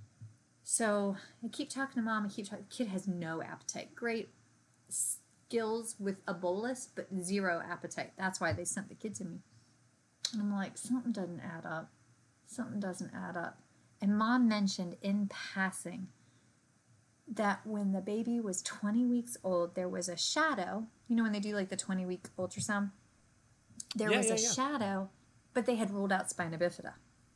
So I keep talking to mom. The kid has no appetite. Great skills with a bolus, but zero appetite. That's why they sent the kid to me. And I'm like, something doesn't add up. Something doesn't add up. And mom mentioned in passing that when the baby was 20 weeks old, there was a shadow. You know when they do like the 20-week ultrasound? There was a shadow, but they had ruled out spina bifida.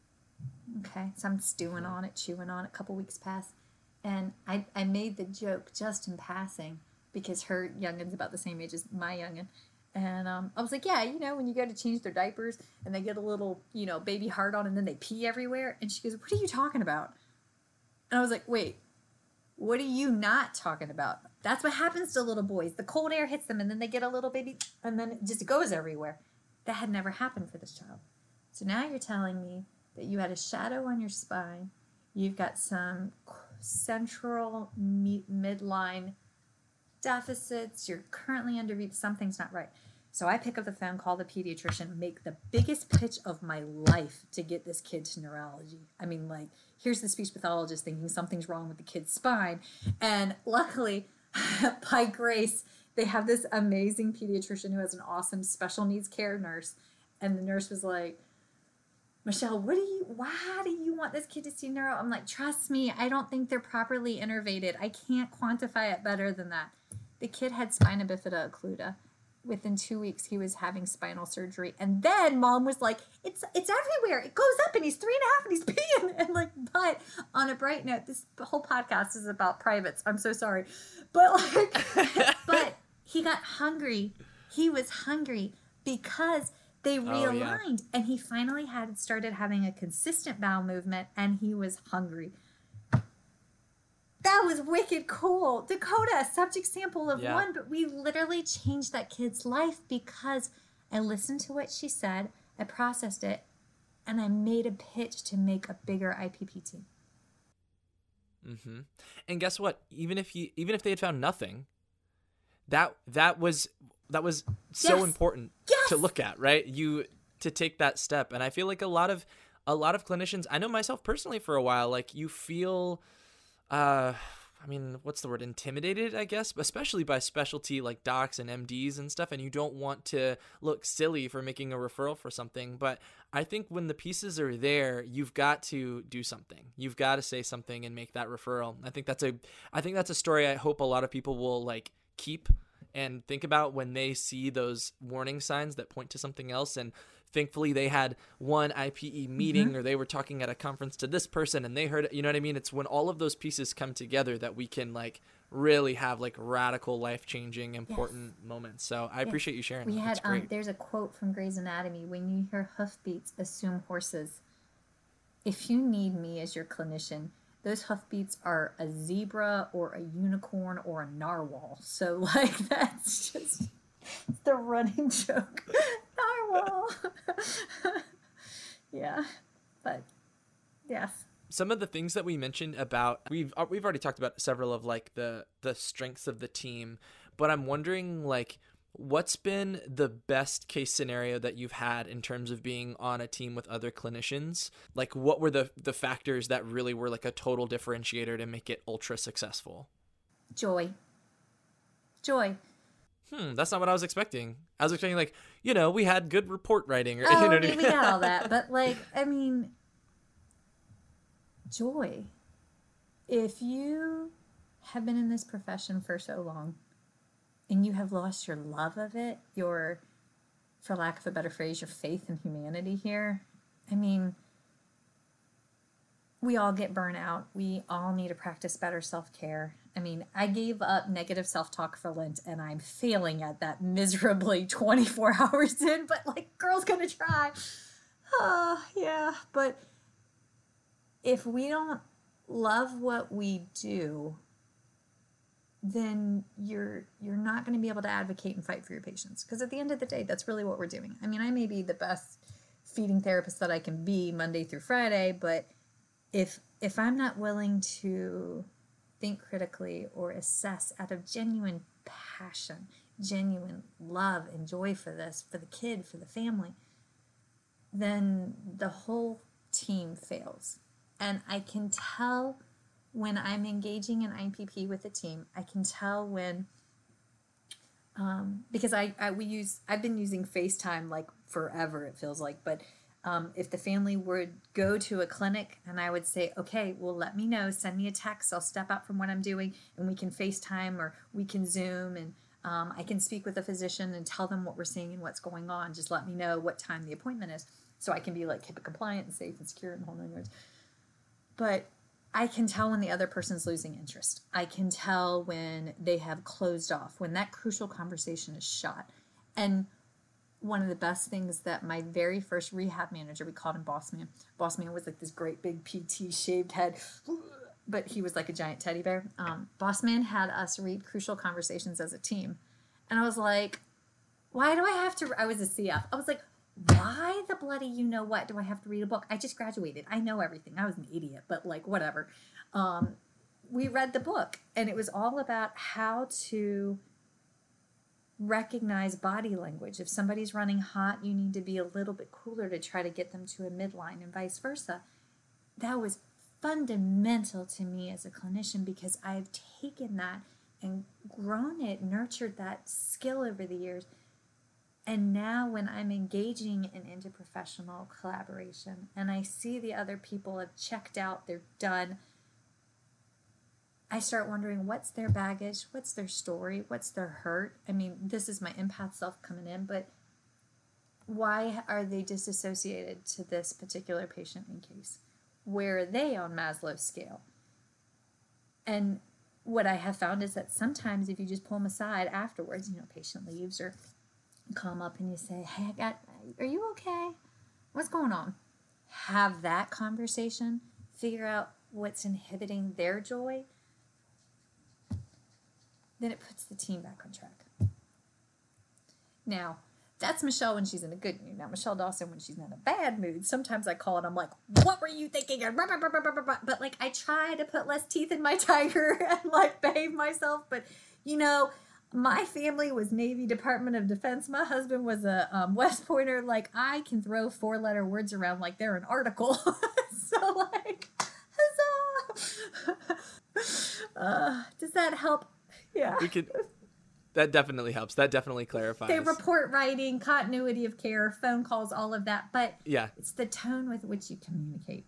Okay, so I'm stewing on it, chewing on it. A couple weeks pass. And I made the joke just in passing because her youngin's about the same age as my youngin. And I was like, yeah, you know, when you go to change their diapers and they get a little, you know, baby heart on and then they pee everywhere. And she goes, what are you talking about? And I was like, wait, what are you not talking about? That's what happens to little boys. The cold air hits them and then they get a little baby and then it just goes everywhere. That had never happened for this child. So now you're telling me that you had a shadow on your spine. You've got some central midline deficits. You're currently under something's not right. So I pick up the phone, call the pediatrician, make the biggest pitch of my life to get this kid to neurology. I mean, like, here's the speech pathologist thinking something's wrong with the kid's spine. And luckily, by grace, they have this amazing pediatrician who has an awesome special needs care nurse. And the nurse was like, Michelle, why do you want this kid to see neuro? I'm like, trust me, I don't think they're properly innervated. I can't quantify it better than that. The kid had spina bifida occlusa. Within 2 weeks, he was having spinal surgery. And then mom was like, it's everywhere. It goes up and he's 3.5 and he's peeing. And like, but on a bright note, this whole podcast is about privates. I'm so sorry. But like, but he got hungry. He was hungry because they realigned and he finally started having a consistent bowel movement and he was hungry. That was wicked cool. Dakota, subject sample of one, but we literally changed that kid's life because I listened to what she said, I processed it, and I made a pitch to make a bigger IPP team. Mm-hmm. And guess what? Even if they had found nothing, that was so important to look at, right? To take that step. And I feel like a lot of clinicians, I know myself personally for a while, like you feel what's the word? Intimidated, I guess, especially by specialty like docs and MDs and stuff. And you don't want to look silly for making a referral for something. But I think when the pieces are there, you've got to do something. You've got to say something and make that referral. I think that's a story I hope a lot of people will like keep and think about when they see those warning signs that point to something else. And thankfully they had one IPE meeting or they were talking at a conference to this person and they heard it. You know what I mean? It's when all of those pieces come together that we can like really have like radical life-changing important moments. So I appreciate you sharing. We had there's a quote from Grey's Anatomy: when you hear hoofbeats, assume horses. If you need me as your clinician, those hoofbeats are a zebra or a unicorn or a narwhal. So like that's just the running joke. Narwhal. Yeah. But yes. Some of the things that we mentioned about we've already talked about several of like the strengths of the team, but I'm wondering like what's been the best case scenario that you've had in terms of being on a team with other clinicians? Like what were the factors that really were like a total differentiator to make it ultra successful? Joy. That's not what I was expecting. I was expecting like, you know, we had good report writing or we got all that. But like, I mean, joy. If you have been in this profession for so long and you have lost your love of it, your, for lack of a better phrase, your faith in humanity here, I mean, we all get burnout. We all need to practice better self-care. I mean, I gave up negative self-talk for Lent, and I'm failing at that miserably 24 hours in, but, like, girl's gonna try. Yeah. But if we don't love what we do, then you're not going to be able to advocate and fight for your patients. Because at the end of the day, that's really what we're doing. I mean, I may be the best feeding therapist that I can be Monday through Friday, but if I'm not willing to think critically or assess out of genuine passion, genuine love and joy for this, for the kid, for the family, then the whole team fails. And I can tell when I'm engaging in IPP with a team, I can tell when, because I've been using FaceTime like forever, it feels like, but if the family would go to a clinic and I would say, okay, well, let me know, send me a text, I'll step out from what I'm doing and we can FaceTime or we can Zoom, and I can speak with a physician and tell them what we're seeing and what's going on. Just let me know what time the appointment is so I can be like HIPAA compliant and safe and secure and whole nine yards. But I can tell when the other person's losing interest. I can tell when they have closed off, when that crucial conversation is shot. And one of the best things that my very first rehab manager, we called him Boss Man. Boss Man was like this great big PT shaved head, but he was like a giant teddy bear. Boss Man had us read Crucial Conversations as a team. And I was like, why do I have to? I was a CF. I was like, why the bloody you know what do I have to read a book? I just graduated. I know everything. I was an idiot, but like whatever. We read the book and it was all about how to recognize body language. If somebody's running hot, you need to be a little bit cooler to try to get them to a midline and vice versa. That was fundamental to me as a clinician because I've taken that and grown it, nurtured that skill over the years. And now when I'm engaging in interprofessional collaboration and I see the other people have checked out, they're done, I start wondering what's their baggage, what's their story, what's their hurt. I mean, this is my empath self coming in, but why are they disassociated to this particular patient in case? Where are they on Maslow's scale? And what I have found is that sometimes if you just pull them aside afterwards, patient leaves or come up and you say, hey, are you okay? What's going on? Have that conversation, figure out what's inhibiting their joy. Then it puts the team back on track. Now, that's Michelle when she's in a good mood. Now, Michelle Dawson when she's in a bad mood, sometimes I call it, I'm like, what were you thinking? But like, I try to put less teeth in my tiger and like behave myself. But, my family was Navy Department of Defense. My husband was a West Pointer. Like, I can throw 4-letter words around like they're an article. So, like, huzzah! Does that help? Yeah. That definitely helps. That definitely clarifies. Say report writing, continuity of care, phone calls, all of that. But yeah, it's the tone with which you communicate.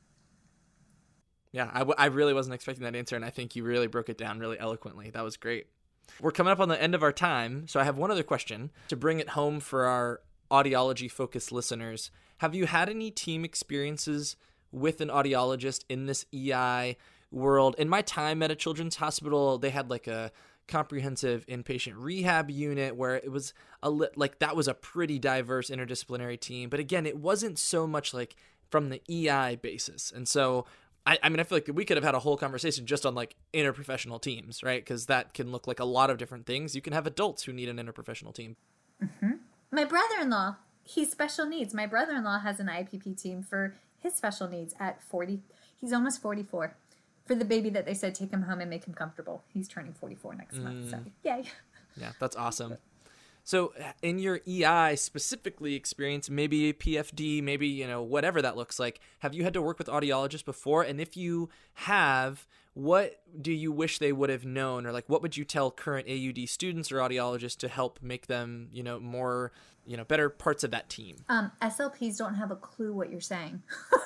Yeah, I really wasn't expecting that answer, and I think you really broke it down really eloquently. That was great. We're coming up on the end of our time, so I have one other question to bring it home for our audiology-focused listeners. Have you had any team experiences with an audiologist in this EI world? In my time at a children's hospital, they had like a comprehensive inpatient rehab unit where it was that was a pretty diverse interdisciplinary team. But again, it wasn't so much like from the EI basis. And so I mean, I feel like we could have had a whole conversation just on like interprofessional teams, right? Because that can look like a lot of different things. You can have adults who need an interprofessional team. Mm-hmm. My brother-in-law, he's special needs. My brother-in-law has an IPP team for his special needs at 40. He's almost 44. For the baby that they said, take him home and make him comfortable. He's turning 44 next month. So, yay. Yeah, that's awesome. So in your EI specifically experience, maybe PFD, maybe, whatever that looks like, have you had to work with audiologists before? And if you have, what do you wish they would have known? Or like, what would you tell current AUD students or audiologists to help make them, more, better parts of that team? SLPs don't have a clue what you're saying.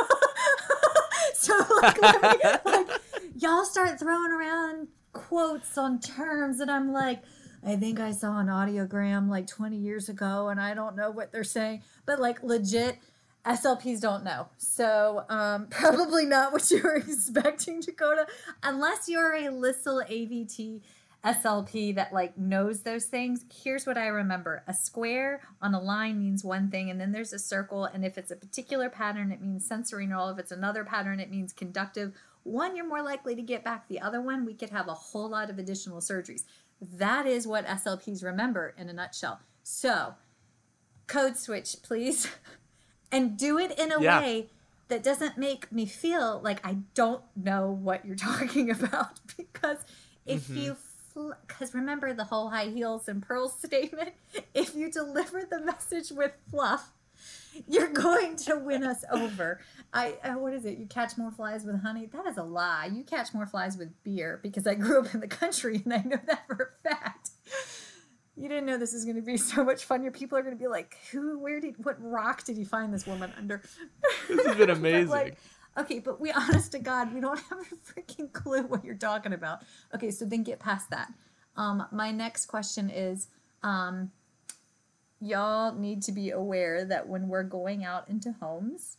So y'all start throwing around quotes on terms and I'm like, I think I saw an audiogram like 20 years ago and I don't know what they're saying. But like legit, SLPs don't know. So probably not what you were expecting, Dakota. Unless you're a LISL AVT SLP that like knows those things. Here's what I remember. A square on a line means one thing, and then there's a circle. And if it's a particular pattern, it means sensory neural. If it's another pattern, it means conductive. One, you're more likely to get back. The other one, we could have a whole lot of additional surgeries. That is what SLPs remember in a nutshell. So, code switch, please. And do it in a way that doesn't make me feel like I don't know what you're talking about. Because if you, because remember the whole high heels and pearls statement, if you deliver the message with fluff, you're going to win us over. What is it? You catch more flies with honey? That is a lie. You catch more flies with beer, because I grew up in the country and I know that for a fact. You didn't know this is going to be so much fun. Your people are going to be like, what rock did you find this woman under? This has been amazing. Like, okay, but we, honest to God, we don't have a freaking clue what you're talking about. Okay, so then get past that. My next question is, y'all need to be aware that when we're going out into homes,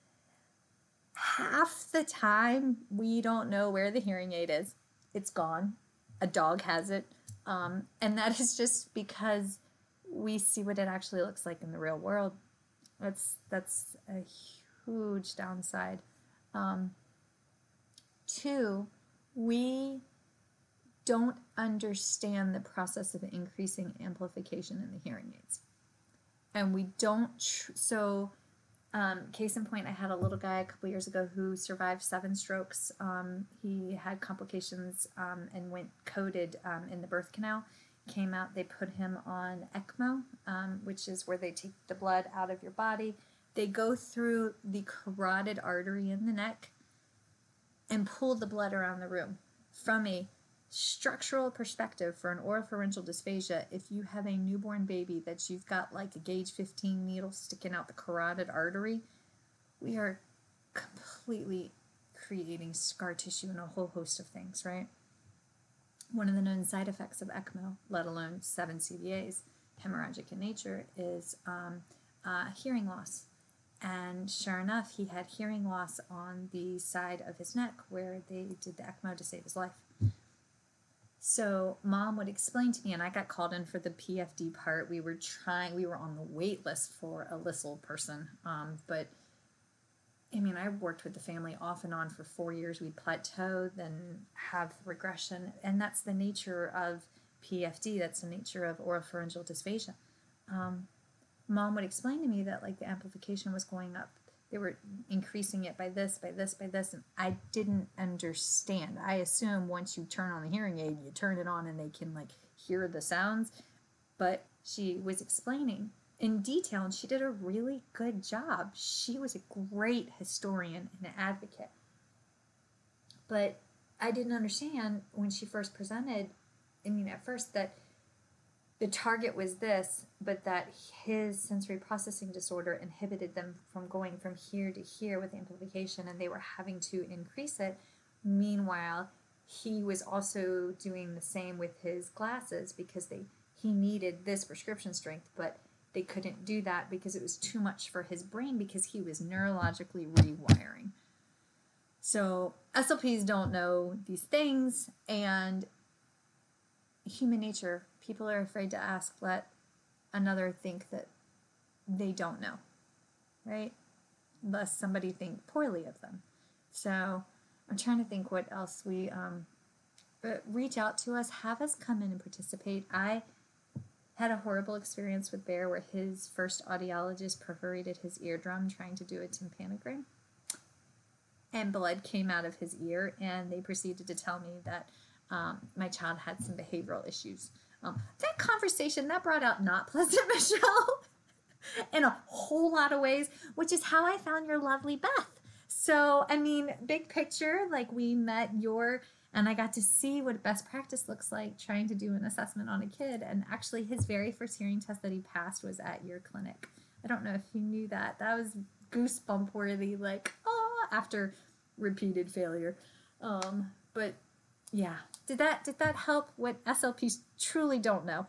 half the time we don't know where the hearing aid is. It's gone. A dog has it. And that is just because we see what it actually looks like in the real world. That's a huge downside. 2, we don't understand the process of increasing amplification in the hearing aids. And we don't, case in point, I had a little guy a couple years ago who survived 7 strokes. He had complications and went coded in the birth canal. Came out, they put him on ECMO, which is where they take the blood out of your body. They go through the carotid artery in the neck and pull the blood around the room. From a structural perspective, for an oropharyngeal dysphagia, if you have a newborn baby that you've got like a gauge 15 needle sticking out the carotid artery, we are completely creating scar tissue and a whole host of things, right? One of the known side effects of ECMO, let alone 7 CVAs, hemorrhagic in nature, is hearing loss. And sure enough, he had hearing loss on the side of his neck where they did the ECMO to save his life. So Mom would explain to me, and I got called in for the PFD part. We were on the wait list for a LISL person. But I mean, I worked with the family off and on for 4 years. We'd plateau, then have regression. And that's the nature of PFD. That's the nature of oropharyngeal dysphagia. Mom would explain to me that like the amplification was going up. They were increasing it by this, and I didn't understand. I assume once you turn on the hearing aid, you turn it on and they can like hear the sounds. But she was explaining in detail, and she did a really good job. She was a great historian and an advocate. But I didn't understand when she first presented, at first that the target was this, but that his sensory processing disorder inhibited them from going from here to here with amplification, and they were having to increase it. Meanwhile, he was also doing the same with his glasses because he needed this prescription strength, but they couldn't do that because it was too much for his brain because he was neurologically rewiring. So SLPs don't know these things, and human nature, people are afraid to ask, let another think that they don't know, right? Lest somebody think poorly of them. So I'm trying to think what else we reach out to us, have us come in and participate. I had a horrible experience with Bear where his first audiologist perforated his eardrum trying to do a tympanogram, and blood came out of his ear, and they proceeded to tell me that my child had some behavioral issues. That conversation, that brought out not pleasant Michelle in a whole lot of ways, which is how I found your lovely Beth. So, big picture, like we met and I got to see what best practice looks like trying to do an assessment on a kid. And actually his very first hearing test that he passed was at your clinic. I don't know if you knew that. That was goosebump worthy, like, after repeated failure. But yeah. Did that help what SLPs truly don't know?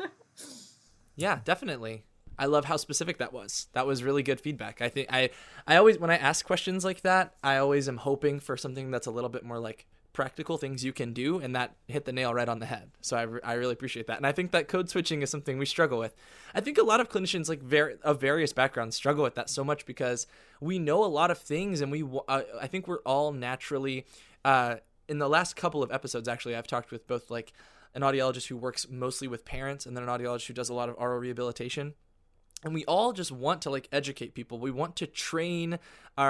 Yeah, definitely. I love how specific that was. That was really good feedback. I think I always, when I ask questions like that, I always am hoping for something that's a little bit more like practical things you can do, and that hit the nail right on the head. So I really appreciate that. And I think that code switching is something we struggle with. I think a lot of clinicians of various backgrounds struggle with that so much because we know a lot of things, and I think we're all naturally in the last couple of episodes, actually, I've talked with both like an audiologist who works mostly with parents and then an audiologist who does a lot of oral rehabilitation. And we all just want to like educate people. We want to train our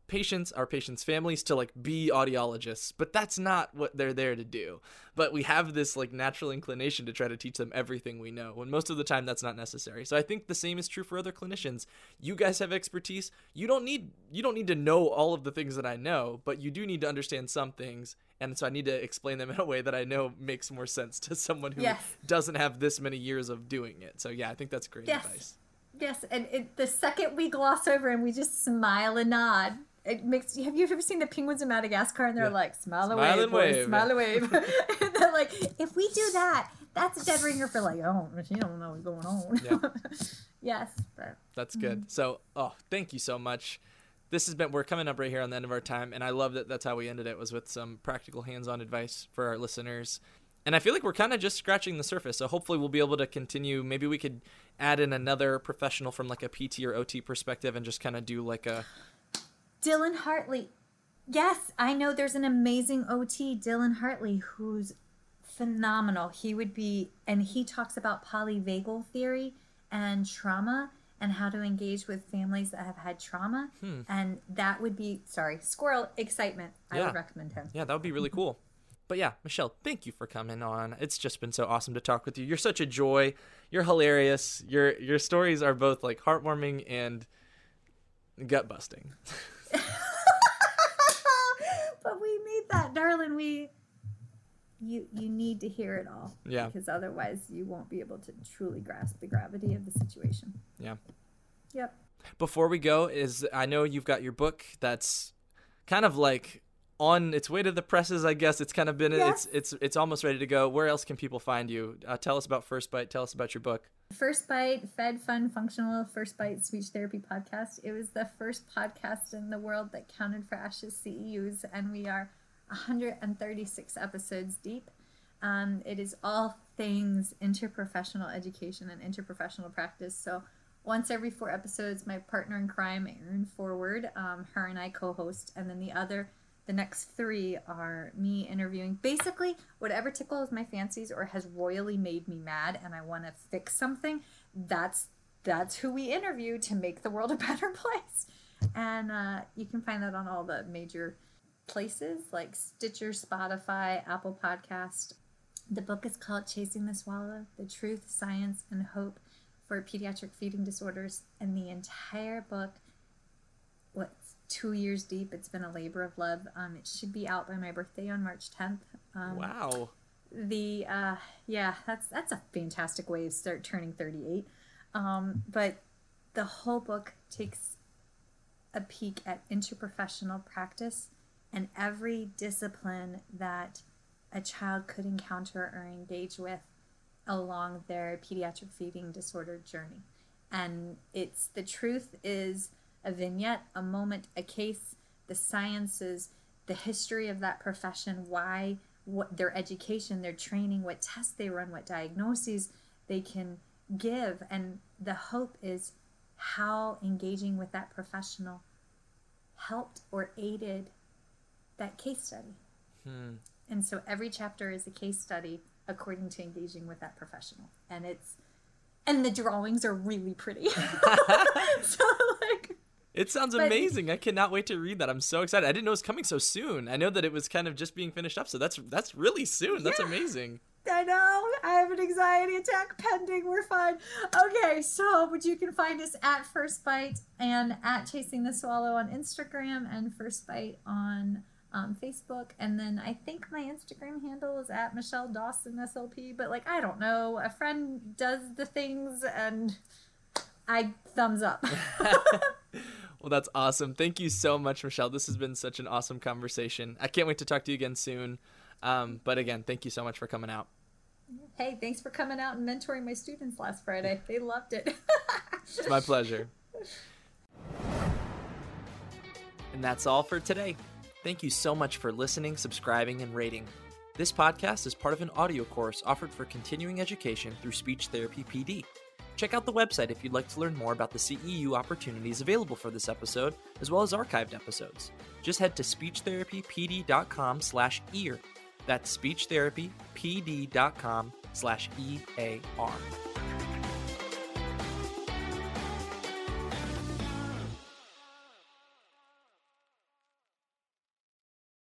patients, our patients' families to like be audiologists, but that's not what they're there to do. But we have this like natural inclination to try to teach them everything we know, when most of the time that's not necessary. So I think the same is true for other clinicians. You guys have expertise. You don't need to know all of the things that I know, but you do need to understand some things. And so I need to explain them in a way that I know makes more sense to someone who doesn't have this many years of doing it. So yeah, I think that's great advice. Yes, and the second we gloss over and we just smile and nod, it makes. Have you ever seen the penguins in Madagascar? And they're like, smile and wave, boys, smile and wave. And they're like, if we do that, that's a dead ringer for like, oh, she don't know what's going on. Yeah. Yes. But, that's good. So, thank you so much. We're coming up right here on the end of our time, and I love that that's how we ended it, was with some practical hands-on advice for our listeners. And I feel like we're kind of just scratching the surface, so hopefully we'll be able to continue. Maybe we could add in another professional from like a PT or OT perspective and just kind of do like a... Dylan Hartley. Yes, I know there's an amazing OT, Dylan Hartley, who's phenomenal. He would be, and he talks about polyvagal theory and trauma and how to engage with families that have had trauma. And that would be, squirrel excitement. I would recommend him. Yeah, that would be really cool. But yeah, Michelle, thank you for coming on. It's just been so awesome to talk with you. You're such a joy. You're hilarious. Your stories are both like heartwarming and gut busting. But we need that, darling. You need to hear it all. Yeah. Because otherwise you won't be able to truly grasp the gravity of the situation. Yeah. Yep. Before we go, I know you've got your book that's kind of like on its way to the presses, I guess. It's kind of been, it's almost ready to go. Where else can people find you? Tell us about First Bite. Tell us about your book. First Bite, Fed, Fun, Functional, First Bite Speech Therapy Podcast. It was the first podcast in the world that counted for ASH's CEUs, and we are 136 episodes deep. It is all things interprofessional education and interprofessional practice. So once every 4 episodes, my partner in crime, Erin Forward, her and I co-host, and then the next 3 are me interviewing basically whatever tickles my fancies or has royally made me mad and I want to fix something. That's who we interview to make the world a better place. And you can find that on all the major places like Stitcher, Spotify, Apple Podcast. The book is called Chasing the Swallow: The Truth, Science, and Hope for Pediatric Feeding Disorders. And the entire book, 2 years deep. It's been a labor of love. It should be out by my birthday on March 10th. Wow. That's a fantastic way to start turning 38. But the whole book takes a peek at interprofessional practice and every discipline that a child could encounter or engage with along their pediatric feeding disorder journey. And the truth is a vignette, a moment, a case, the sciences, the history of that profession, what their education, their training, what tests they run, what diagnoses they can give. And the hope is how engaging with that professional helped or aided that case study. And so every chapter is a case study according to engaging with that professional. And the drawings are really pretty. It sounds amazing. I cannot wait to read that. I'm so excited. I didn't know it was coming so soon. I know that it was kind of just being finished up, so that's really soon. That's amazing. I know. I have an anxiety attack pending. We're fine. Okay, but you can find us at First Bite and at Chasing the Swallow on Instagram and First Bite on Facebook. And then I think my Instagram handle is at Michelle Dawson SLP, but I don't know. A friend does the things and I thumbs up. Well, that's awesome. Thank you so much, Michelle. This has been such an awesome conversation. I can't wait to talk to you again soon. But again, thank you so much for coming out. Hey, thanks for coming out and mentoring my students last Friday. They loved it. It's my pleasure. And that's all for today. Thank you so much for listening, subscribing, and rating. This podcast is part of an audio course offered for continuing education through Speech Therapy PD. Check out the website if you'd like to learn more about the CEU opportunities available for this episode, as well as archived episodes. Just head to speechtherapypd.com/ear. That's speechtherapypd.com/EAR.